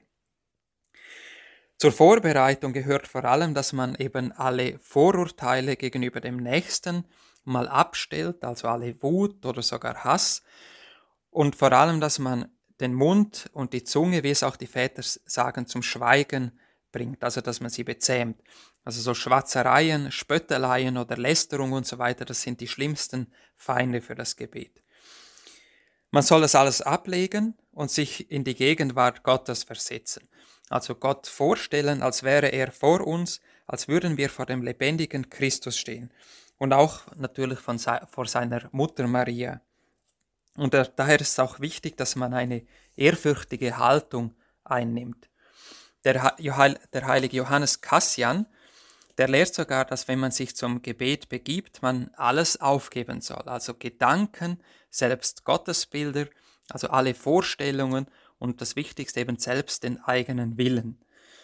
Zur Vorbereitung gehört vor allem, dass man eben alle Vorurteile gegenüber dem Nächsten mal abstellt, also alle Wut oder sogar Hass, und vor allem, dass man den Mund und die Zunge, wie es auch die Väter sagen, zum Schweigen bringt, also dass man sie bezähmt. Also so Schwatzereien, Spötteleien oder Lästerung und so weiter, das sind die schlimmsten Feinde für das Gebet. Man soll das alles ablegen und sich in die Gegenwart Gottes versetzen. Also Gott vorstellen, als wäre er vor uns, als würden wir vor dem lebendigen Christus stehen. Und auch natürlich von se- vor seiner Mutter Maria. Und da- daher ist es auch wichtig, dass man eine ehrfürchtige Haltung einnimmt. Der, Ha- Johann- der heilige Johannes Cassian, der lehrt sogar, dass wenn man sich zum Gebet begibt, man alles aufgeben soll. Also Gedanken, selbst Gottesbilder, also alle Vorstellungen und das Wichtigste eben selbst den eigenen Willen.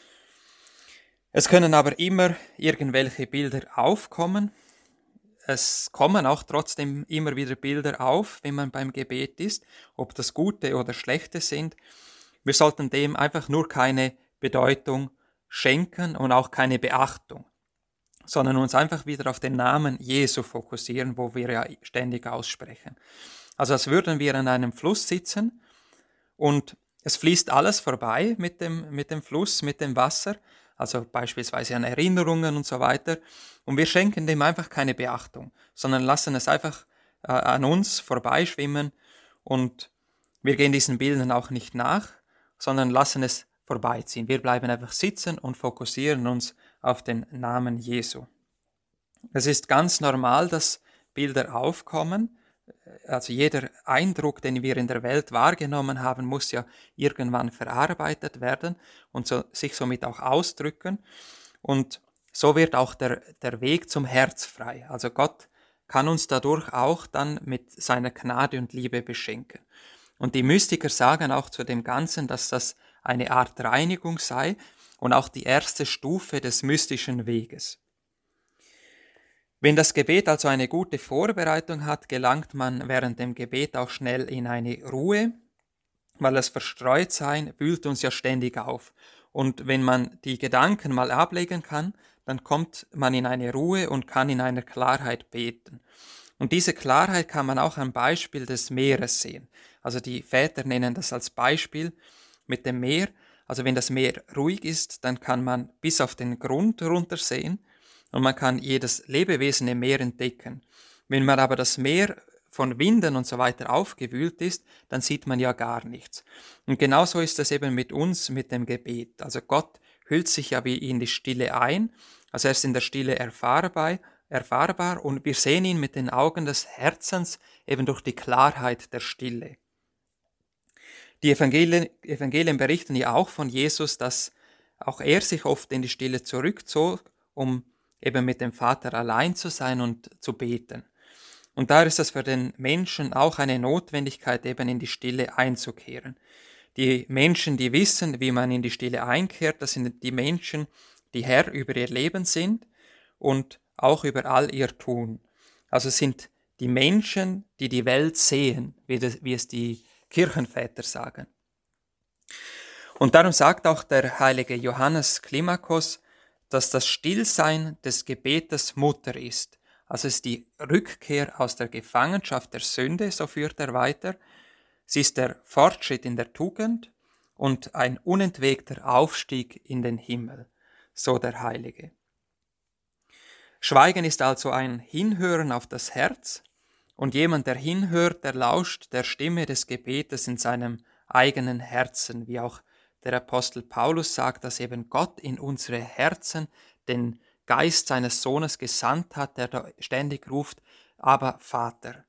Es können aber immer irgendwelche Bilder aufkommen. Es kommen auch trotzdem immer wieder Bilder auf, wenn man beim Gebet ist, ob das gute oder schlechte sind. Wir sollten dem einfach nur keine Bedeutung schenken und auch keine Beachtung, sondern uns einfach wieder auf den Namen Jesu fokussieren, wo wir ja ständig aussprechen. Also als würden wir an einem Fluss sitzen und es fließt alles vorbei mit dem, mit dem Fluss, mit dem Wasser, also beispielsweise an Erinnerungen und so weiter. Und wir schenken dem einfach keine Beachtung, sondern lassen es einfach äh, an uns vorbeischwimmen und wir gehen diesen Bildern auch nicht nach, sondern lassen es vorbeiziehen. Wir bleiben einfach sitzen und fokussieren uns auf den Namen Jesu. Es ist ganz normal, dass Bilder aufkommen. Also jeder Eindruck, den wir in der Welt wahrgenommen haben, muss ja irgendwann verarbeitet werden und so, sich somit auch ausdrücken. Und so wird auch der, der Weg zum Herz frei. Also Gott kann uns dadurch auch dann mit seiner Gnade und Liebe beschenken. Und die Mystiker sagen auch zu dem Ganzen, dass das eine Art Reinigung sei und auch die erste Stufe des mystischen Weges. Wenn das Gebet also eine gute Vorbereitung hat, gelangt man während dem Gebet auch schnell in eine Ruhe, weil das Verstreutsein wühlt uns ja ständig auf. Und wenn man die Gedanken mal ablegen kann, dann kommt man in eine Ruhe und kann in einer Klarheit beten. Und diese Klarheit kann man auch am Beispiel des Meeres sehen. Also die Väter nennen das als Beispiel mit dem Meer. Also wenn das Meer ruhig ist, dann kann man bis auf den Grund runtersehen und man kann jedes Lebewesen im Meer entdecken. Wenn man aber das Meer von Winden und so weiter aufgewühlt ist, dann sieht man ja gar nichts. Und genauso ist es eben mit uns, mit dem Gebet. Also Gott hüllt sich ja wie in die Stille ein, also er ist in der Stille erfahrbar, erfahrbar und wir sehen ihn mit den Augen des Herzens eben durch die Klarheit der Stille. Die Evangelien, Evangelien berichten ja auch von Jesus, dass auch er sich oft in die Stille zurückzog, um eben mit dem Vater allein zu sein und zu beten. Und da ist es für den Menschen auch eine Notwendigkeit, eben in die Stille einzukehren. Die Menschen, die wissen, wie man in die Stille einkehrt, das sind die Menschen, die Herr über ihr Leben sind und auch über all ihr Tun. Also es sind die Menschen, die die Welt sehen, wie, das, wie es die Kirchenväter sagen. Und darum sagt auch der heilige Johannes Klimakos, dass das Stillsein des Gebetes Mutter ist. Also es ist die Rückkehr aus der Gefangenschaft der Sünde, so führt er weiter. Sie ist der Fortschritt in der Tugend und ein unentwegter Aufstieg in den Himmel, so der Heilige. Schweigen ist also ein Hinhören auf das Herz und jemand, der hinhört, der lauscht der Stimme des Gebetes in seinem eigenen Herzen, wie auch der Apostel Paulus sagt, dass eben Gott in unsere Herzen den Geist seines Sohnes gesandt hat, der da ständig ruft, aber Vater.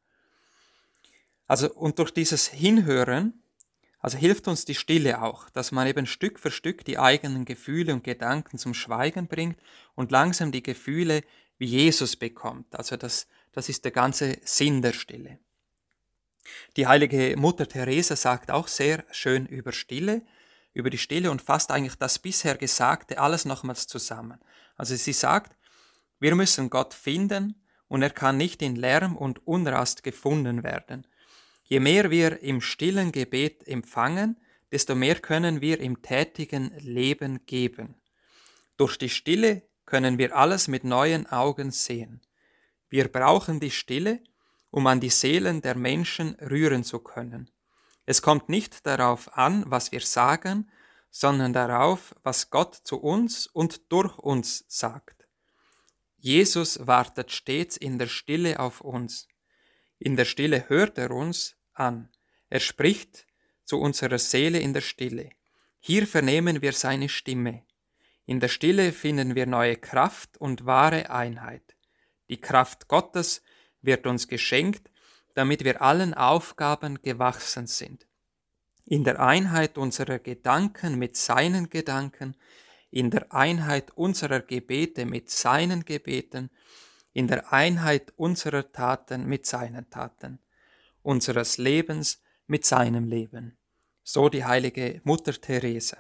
Also und durch dieses Hinhören, also hilft uns die Stille auch, dass man eben Stück für Stück die eigenen Gefühle und Gedanken zum Schweigen bringt und langsam die Gefühle wie Jesus bekommt. Also das, das ist der ganze Sinn der Stille. Die heilige Mutter Teresa sagt auch sehr schön über Stille. über die Stille und fasst eigentlich das bisher Gesagte alles nochmals zusammen. Also sie sagt, wir müssen Gott finden und er kann nicht in Lärm und Unrast gefunden werden. Je mehr wir im stillen Gebet empfangen, desto mehr können wir im tätigen Leben geben. Durch die Stille können wir alles mit neuen Augen sehen. Wir brauchen die Stille, um an die Seelen der Menschen rühren zu können. Es kommt nicht darauf an, was wir sagen, sondern darauf, was Gott zu uns und durch uns sagt. Jesus wartet stets in der Stille auf uns. In der Stille hört er uns an. Er spricht zu unserer Seele in der Stille. Hier vernehmen wir seine Stimme. In der Stille finden wir neue Kraft und wahre Einheit. Die Kraft Gottes wird uns geschenkt, damit wir allen Aufgaben gewachsen sind. In der Einheit unserer Gedanken mit seinen Gedanken, in der Einheit unserer Gebete mit seinen Gebeten, in der Einheit unserer Taten mit seinen Taten, unseres Lebens mit seinem Leben. So die heilige Mutter Therese.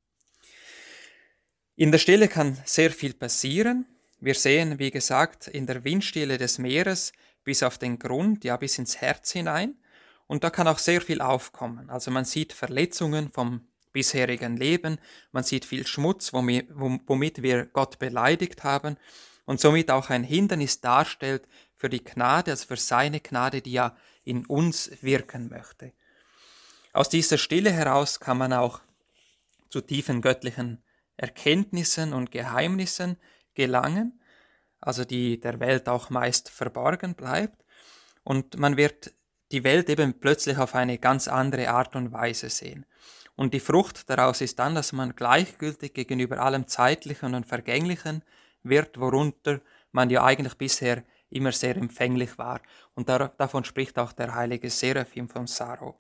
In der Stille kann sehr viel passieren. Wir sehen, wie gesagt, in der Windstille des Meeres bis auf den Grund, ja bis ins Herz hinein. Und da kann auch sehr viel aufkommen. Also man sieht Verletzungen vom bisherigen Leben, man sieht viel Schmutz, womit wir Gott beleidigt haben und somit auch ein Hindernis darstellt für die Gnade, also für seine Gnade, die ja in uns wirken möchte. Aus dieser Stille heraus kann man auch zu tiefen göttlichen Erkenntnissen und Geheimnissen gelangen, also die der Welt auch meist verborgen bleibt. Und man wird die Welt eben plötzlich auf eine ganz andere Art und Weise sehen. Und die Frucht daraus ist dann, dass man gleichgültig gegenüber allem Zeitlichen und Vergänglichen wird, worunter man ja eigentlich bisher immer sehr empfänglich war. Und da, davon spricht auch der heilige Seraphim von Sarow.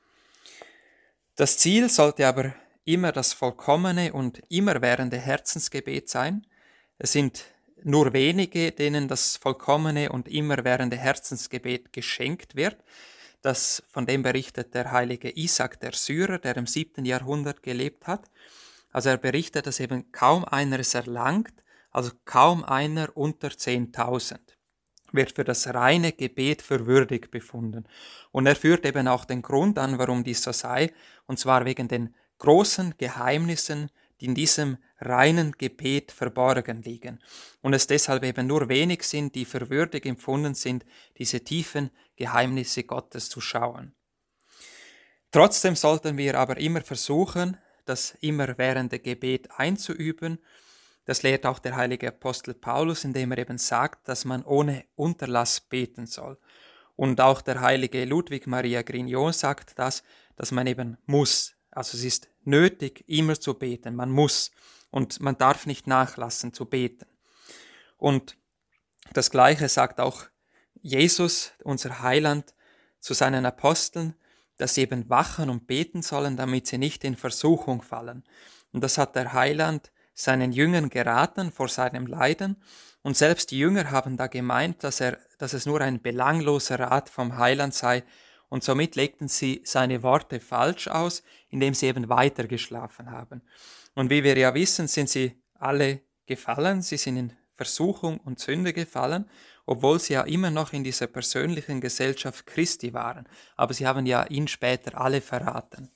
Das Ziel sollte aber immer das vollkommene und immerwährende Herzensgebet sein. Es sind nur wenige, denen das vollkommene und immerwährende Herzensgebet geschenkt wird. Das, von dem berichtet der heilige Isaac der Syrer, der im siebten Jahrhundert gelebt hat. Also er berichtet, dass eben kaum einer es erlangt, also kaum einer unter zehntausend wird für das reine Gebet für würdig befunden. Und er führt eben auch den Grund an, warum dies so sei, und zwar wegen den großen Geheimnissen, die in diesem reinen Gebet verborgen liegen. Und es deshalb eben nur wenig sind, die für würdig empfunden sind, diese tiefen Geheimnisse Gottes zu schauen. Trotzdem sollten wir aber immer versuchen, das immerwährende Gebet einzuüben. Das lehrt auch der heilige Apostel Paulus, indem er eben sagt, dass man ohne Unterlass beten soll. Und auch der heilige Ludwig Maria Grignon sagt das, dass man eben muss. Also es ist nötig, immer zu beten. Man muss und man darf nicht nachlassen zu beten. Und das Gleiche sagt auch Jesus, unser Heiland, zu seinen Aposteln, dass sie eben wachen und beten sollen, damit sie nicht in Versuchung fallen. Und das hat der Heiland seinen Jüngern geraten vor seinem Leiden. Und selbst die Jünger haben da gemeint, dass, er, dass es nur ein belangloser Rat vom Heiland sei. Und somit legten sie seine Worte falsch aus, indem sie eben weiter geschlafen haben. Und wie wir ja wissen, sind sie alle gefallen, sie sind in Versuchung und Sünde gefallen, obwohl sie ja immer noch in dieser persönlichen Gesellschaft Christi waren. Aber sie haben ja ihn später alle verraten.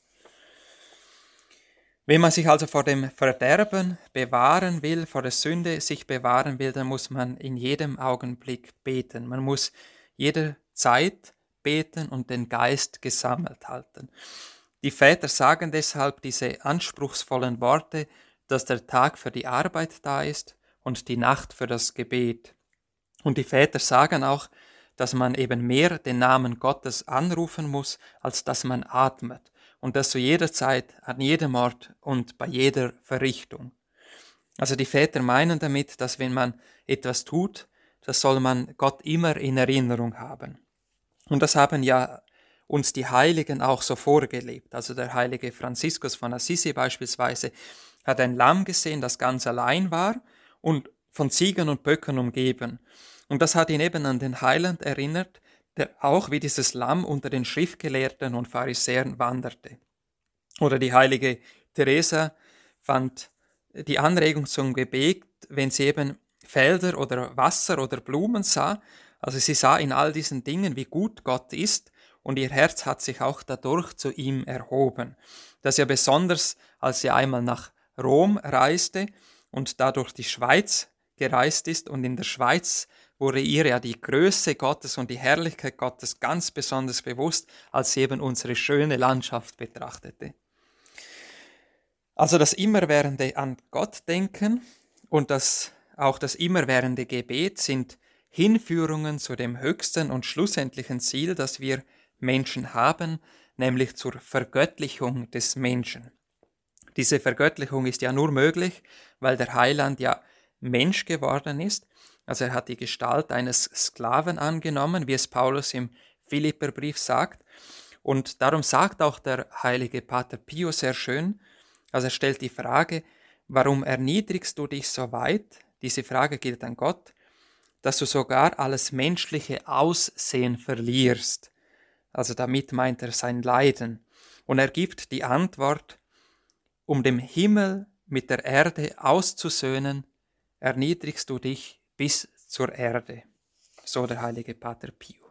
Wenn man sich also vor dem Verderben bewahren will, vor der Sünde sich bewahren will, dann muss man in jedem Augenblick beten. Man muss jederzeit beten und den Geist gesammelt halten. Die Väter sagen deshalb diese anspruchsvollen Worte, dass der Tag für die Arbeit da ist und die Nacht für das Gebet. Und die Väter sagen auch, dass man eben mehr den Namen Gottes anrufen muss, als dass man atmet. Und das zu jeder Zeit, an jedem Ort und bei jeder Verrichtung. Also die Väter meinen damit, dass wenn man etwas tut, das soll man Gott immer in Erinnerung haben. Und das haben ja uns die Heiligen auch so vorgelebt. Also der heilige Franziskus von Assisi beispielsweise hat ein Lamm gesehen, das ganz allein war und von Ziegen und Böcken umgeben. Und das hat ihn eben an den Heiland erinnert, der auch wie dieses Lamm unter den Schriftgelehrten und Pharisäern wanderte. Oder die heilige Teresa fand die Anregung zum Gebet, wenn sie eben Felder oder Wasser oder Blumen sah. Also sie sah in all diesen Dingen, wie gut Gott ist, und ihr Herz hat sich auch dadurch zu ihm erhoben. Das ja besonders, als sie einmal nach Rom reiste und dadurch die Schweiz gereist ist, und in der Schweiz wurde ihr ja die Größe Gottes und die Herrlichkeit Gottes ganz besonders bewusst, als sie eben unsere schöne Landschaft betrachtete. Also das immerwährende an Gott denken und das, auch das immerwährende Gebet sind Hinführungen zu dem höchsten und schlussendlichen Ziel, das wir Menschen haben, nämlich zur Vergöttlichung des Menschen. Diese Vergöttlichung ist ja nur möglich, weil der Heiland ja Mensch geworden ist. Also er hat die Gestalt eines Sklaven angenommen, wie es Paulus im Philipperbrief sagt. Und darum sagt auch der heilige Pater Pio sehr schön, also er stellt die Frage, warum erniedrigst du dich so weit? Diese Frage gilt an Gott, dass du sogar alles menschliche Aussehen verlierst. Also damit meint er sein Leiden. Und er gibt die Antwort, um dem Himmel mit der Erde auszusöhnen, erniedrigst du dich bis zur Erde. So der heilige Pater Pio.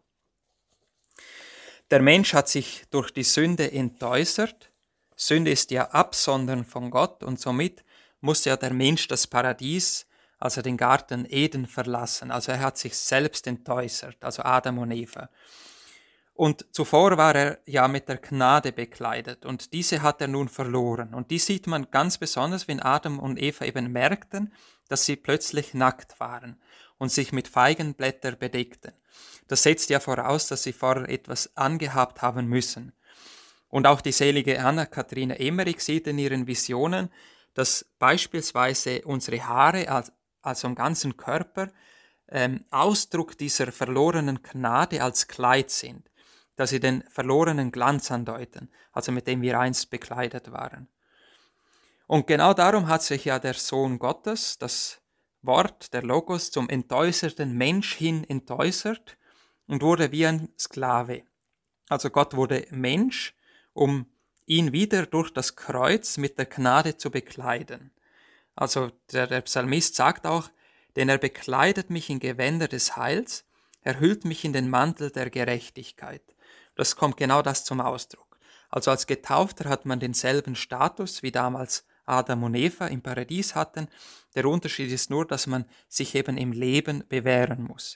Der Mensch hat sich durch die Sünde entäußert. Sünde ist ja Absondern von Gott und somit muss ja der Mensch das Paradies, also den Garten Eden, verlassen. Also er hat sich selbst entäußert, also Adam und Eva. Und zuvor war er ja mit der Gnade bekleidet und diese hat er nun verloren. Und die sieht man ganz besonders, wenn Adam und Eva eben merkten, dass sie plötzlich nackt waren und sich mit Feigenblättern bedeckten. Das setzt ja voraus, dass sie vorher etwas angehabt haben müssen. Und auch die selige Anna-Katharina Emmerich sieht in ihren Visionen, dass beispielsweise unsere Haare, also am ganzen Körper, ähm, Ausdruck dieser verlorenen Gnade als Kleid sind, dass sie den verlorenen Glanz andeuten, also mit dem wir einst bekleidet waren. Und genau darum hat sich ja der Sohn Gottes, das Wort, der Logos, zum entäußerten Mensch hin entäußert und wurde wie ein Sklave. Also Gott wurde Mensch, um ihn wieder durch das Kreuz mit der Gnade zu bekleiden. Also der, der Psalmist sagt auch, denn er bekleidet mich in Gewänder des Heils, er hüllt mich in den Mantel der Gerechtigkeit. Das kommt genau das zum Ausdruck. Also als Getaufter hat man denselben Status, wie damals Adam und Eva im Paradies hatten. Der Unterschied ist nur, dass man sich eben im Leben bewähren muss.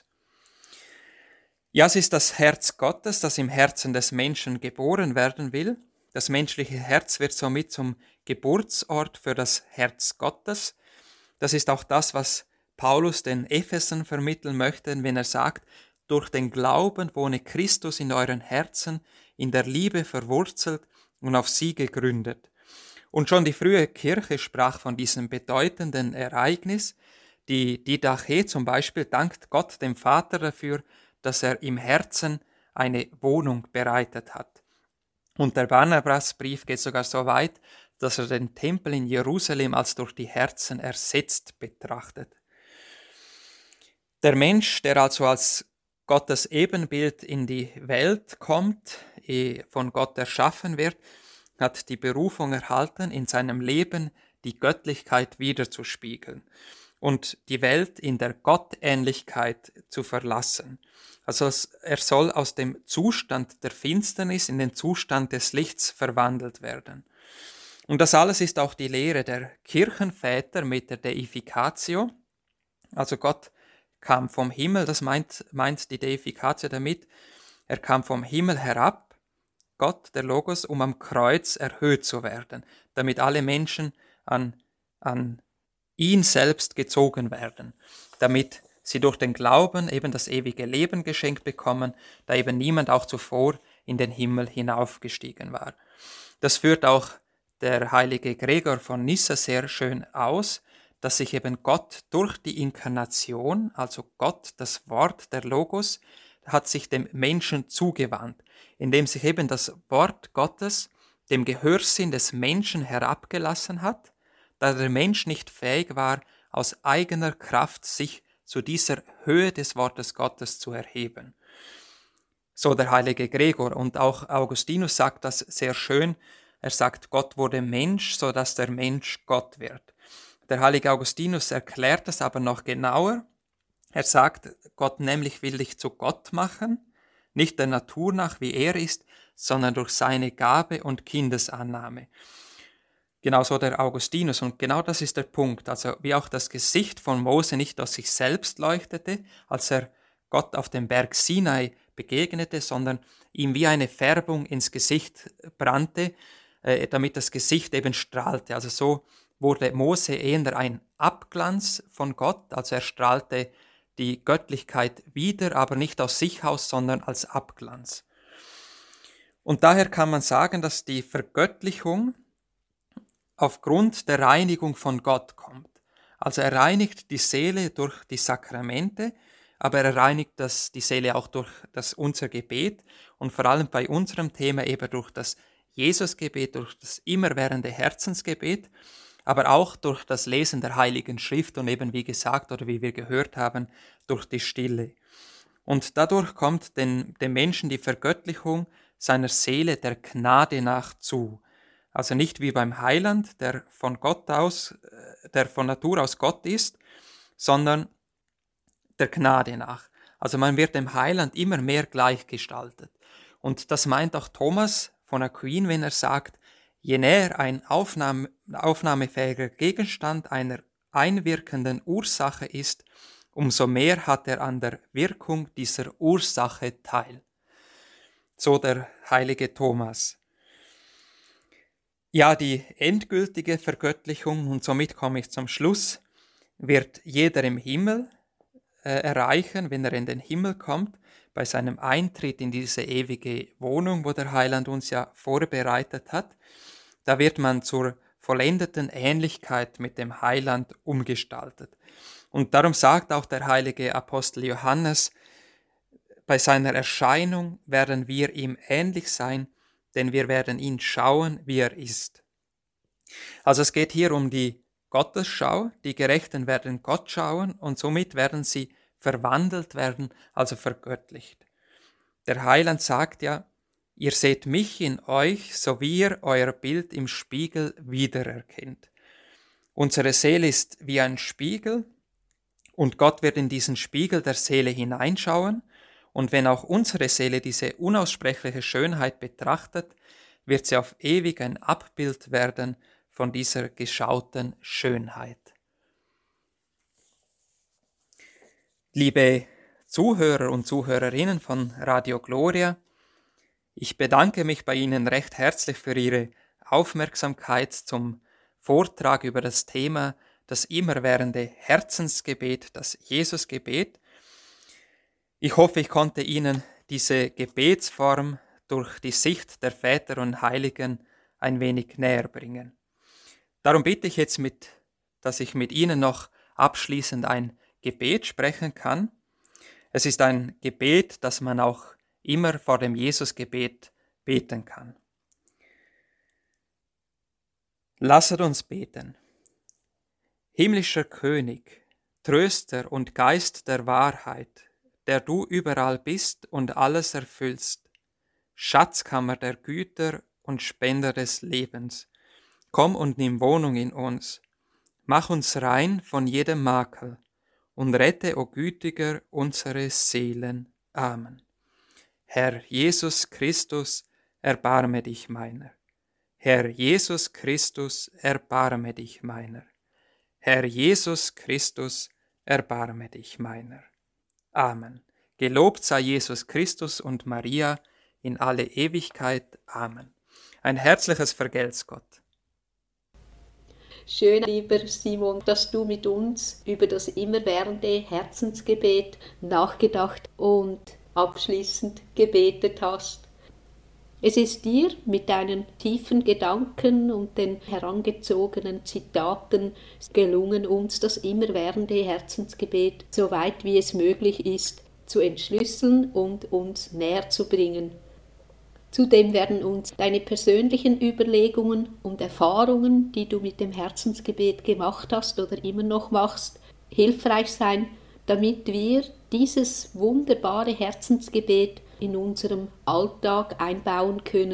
Ja, es ist das Herz Gottes, das im Herzen des Menschen geboren werden will. Das menschliche Herz wird somit zum Geburtsort für das Herz Gottes. Das ist auch das, was Paulus den Ephesern vermitteln möchte, wenn er sagt, durch den Glauben wohne Christus in euren Herzen, in der Liebe verwurzelt und auf sie gegründet. Und schon die frühe Kirche sprach von diesem bedeutenden Ereignis. Die Didache zum Beispiel dankt Gott dem Vater dafür, dass er im Herzen eine Wohnung bereitet hat. Und der Barnabasbrief geht sogar so weit, dass er den Tempel in Jerusalem als durch die Herzen ersetzt betrachtet. Der Mensch, der also als Gottes Ebenbild in die Welt kommt, von Gott erschaffen wird, hat die Berufung erhalten, in seinem Leben die Göttlichkeit widerzuspiegeln und die Welt in der Gottähnlichkeit zu verlassen. Also er soll aus dem Zustand der Finsternis in den Zustand des Lichts verwandelt werden. Und das alles ist auch die Lehre der Kirchenväter mit der Deificatio. Also Gott kam vom Himmel, das meint, meint die Deificatio damit, er kam vom Himmel herab, Gott, der Logos, um am Kreuz erhöht zu werden, damit alle Menschen an, an ihn selbst gezogen werden, damit sie durch den Glauben eben das ewige Leben geschenkt bekommen, da eben niemand auch zuvor in den Himmel hinaufgestiegen war. Das führt auch der heilige Gregor von Nyssa sehr schön aus, dass sich eben Gott durch die Inkarnation, also Gott, das Wort, der Logos, hat sich dem Menschen zugewandt, indem sich eben das Wort Gottes dem Gehörsinn des Menschen herabgelassen hat, da der Mensch nicht fähig war, aus eigener Kraft sich zu dieser Höhe des Wortes Gottes zu erheben. So der heilige Gregor, und auch Augustinus sagt das sehr schön, Er sagt, Gott wurde Mensch, sodass der Mensch Gott wird. Der heilige Augustinus erklärt das aber noch genauer. Er sagt, Gott nämlich will dich zu Gott machen, nicht der Natur nach, wie er ist, sondern durch seine Gabe und Kindesannahme. Genauso der Augustinus, und genau das ist der Punkt. Also wie auch das Gesicht von Mose nicht aus sich selbst leuchtete, als er Gott auf dem Berg Sinai begegnete, sondern ihm wie eine Färbung ins Gesicht brannte, äh, damit das Gesicht eben strahlte. Also so wurde Mose eher ein Abglanz von Gott, also er strahlte die Göttlichkeit wider, aber nicht aus sich aus, sondern als Abglanz. Und daher kann man sagen, dass die Vergöttlichung aufgrund der Reinigung von Gott kommt. Also er reinigt die Seele durch die Sakramente, aber er reinigt das, die Seele auch durch das, unser Gebet und vor allem bei unserem Thema eben durch das Jesusgebet, durch das immerwährende Herzensgebet, aber auch durch das Lesen der Heiligen Schrift und eben wie gesagt oder wie wir gehört haben, durch die Stille. Und dadurch kommt den, dem Menschen die Vergöttlichung seiner Seele der Gnade nach zu. Also nicht wie beim Heiland, der von Gott aus, der von Natur aus Gott ist, sondern der Gnade nach. Also man wird dem Heiland immer mehr gleichgestaltet. Und das meint auch Thomas von Aquin, wenn er sagt, je näher ein Aufnahme, aufnahmefähiger Gegenstand einer einwirkenden Ursache ist, umso mehr hat er an der Wirkung dieser Ursache teil. So der heilige Thomas. Ja, die endgültige Vergöttlichung, und somit komme ich zum Schluss, wird jeder im Himmel äh, erreichen, wenn er in den Himmel kommt, bei seinem Eintritt in diese ewige Wohnung, wo der Heiland uns ja vorbereitet hat. Da wird man zur vollendeten Ähnlichkeit mit dem Heiland umgestaltet. Und darum sagt auch der heilige Apostel Johannes, bei seiner Erscheinung werden wir ihm ähnlich sein, denn wir werden ihn schauen, wie er ist. Also es geht hier um die Gottesschau, die Gerechten werden Gott schauen und somit werden sie verwandelt werden, also vergöttlicht. Der Heiland sagt ja, ihr seht mich in euch, so wie ihr euer Bild im Spiegel wiedererkennt. Unsere Seele ist wie ein Spiegel und Gott wird in diesen Spiegel der Seele hineinschauen. Und wenn auch unsere Seele diese unaussprechliche Schönheit betrachtet, wird sie auf ewig ein Abbild werden von dieser geschauten Schönheit. Liebe Zuhörer und Zuhörerinnen von Radio Gloria, ich bedanke mich bei Ihnen recht herzlich für Ihre Aufmerksamkeit zum Vortrag über das Thema das immerwährende Herzensgebet, das Jesusgebet. Ich hoffe, ich konnte Ihnen diese Gebetsform durch die Sicht der Väter und Heiligen ein wenig näher bringen. Darum bitte ich jetzt, mit, dass ich mit Ihnen noch abschließend ein Gebet sprechen kann. Es ist ein Gebet, das man auch immer vor dem Jesusgebet beten kann. Lasset uns beten. Himmlischer König, Tröster und Geist der Wahrheit, der du überall bist und alles erfüllst, Schatzkammer der Güter und Spender des Lebens, komm und nimm Wohnung in uns, mach uns rein von jedem Makel und rette, o Gütiger, unsere Seelen. Amen. Herr Jesus Christus, erbarme dich meiner. Herr Jesus Christus, erbarme dich meiner. Herr Jesus Christus, erbarme dich meiner. Amen. Gelobt sei Jesus Christus und Maria in alle Ewigkeit. Amen. Ein herzliches Vergelt's Gott. Schön, lieber Simon, dass du mit uns über das immerwährende Herzensgebet nachgedacht und abschließend gebetet hast. Es ist dir mit deinen tiefen Gedanken und den herangezogenen Zitaten gelungen, uns das immerwährende Herzensgebet, so weit wie es möglich ist, zu entschlüsseln und uns näher zu bringen. Zudem werden uns deine persönlichen Überlegungen und Erfahrungen, die du mit dem Herzensgebet gemacht hast oder immer noch machst, hilfreich sein, damit wir dieses wunderbare Herzensgebet in unserem Alltag einbauen können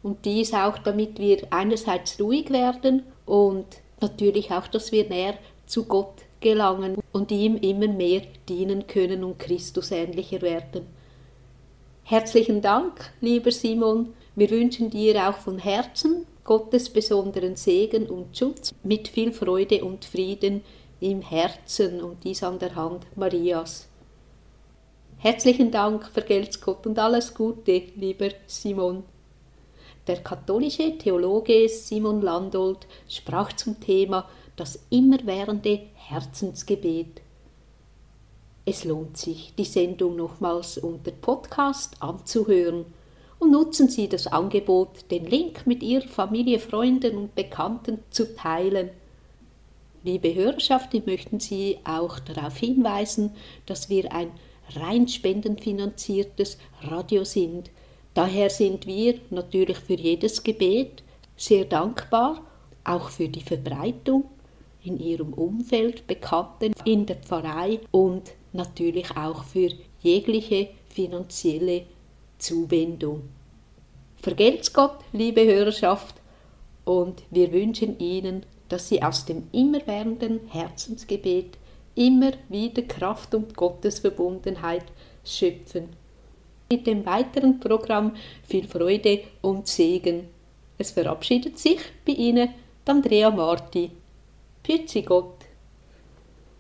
Und dies auch, damit wir einerseits ruhig werden und natürlich auch, dass wir näher zu Gott gelangen und ihm immer mehr dienen können und Christus ähnlicher werden. Herzlichen Dank, lieber Simon. Wir wünschen dir auch von Herzen Gottes besonderen Segen und Schutz mit viel Freude und Frieden im Herzen und dies an der Hand Marias. Herzlichen Dank, vergelt's Gott und alles Gute, lieber Simon. Der katholische Theologe Simon Landolt sprach zum Thema das immerwährende Herzensgebet. Es lohnt sich, die Sendung nochmals unter Podcast anzuhören und nutzen Sie das Angebot, den Link mit Ihrer Familie, Freunden und Bekannten zu teilen. Liebe Hörerschaft, wir möchten Sie auch darauf hinweisen, dass wir ein rein spendenfinanziertes Radio sind. Daher sind wir natürlich für jedes Gebet sehr dankbar, auch für die Verbreitung in Ihrem Umfeld, Bekannten, in der Pfarrei und natürlich auch für jegliche finanzielle Zuwendung. Vergelt's Gott, liebe Hörerschaft, und wir wünschen Ihnen, dass Sie aus dem immerwährenden Herzensgebet immer wieder Kraft und Gottesverbundenheit schöpfen. Mit dem weiteren Programm viel Freude und Segen. Es verabschiedet sich bei Ihnen Andrea Marti. Pützi Gott.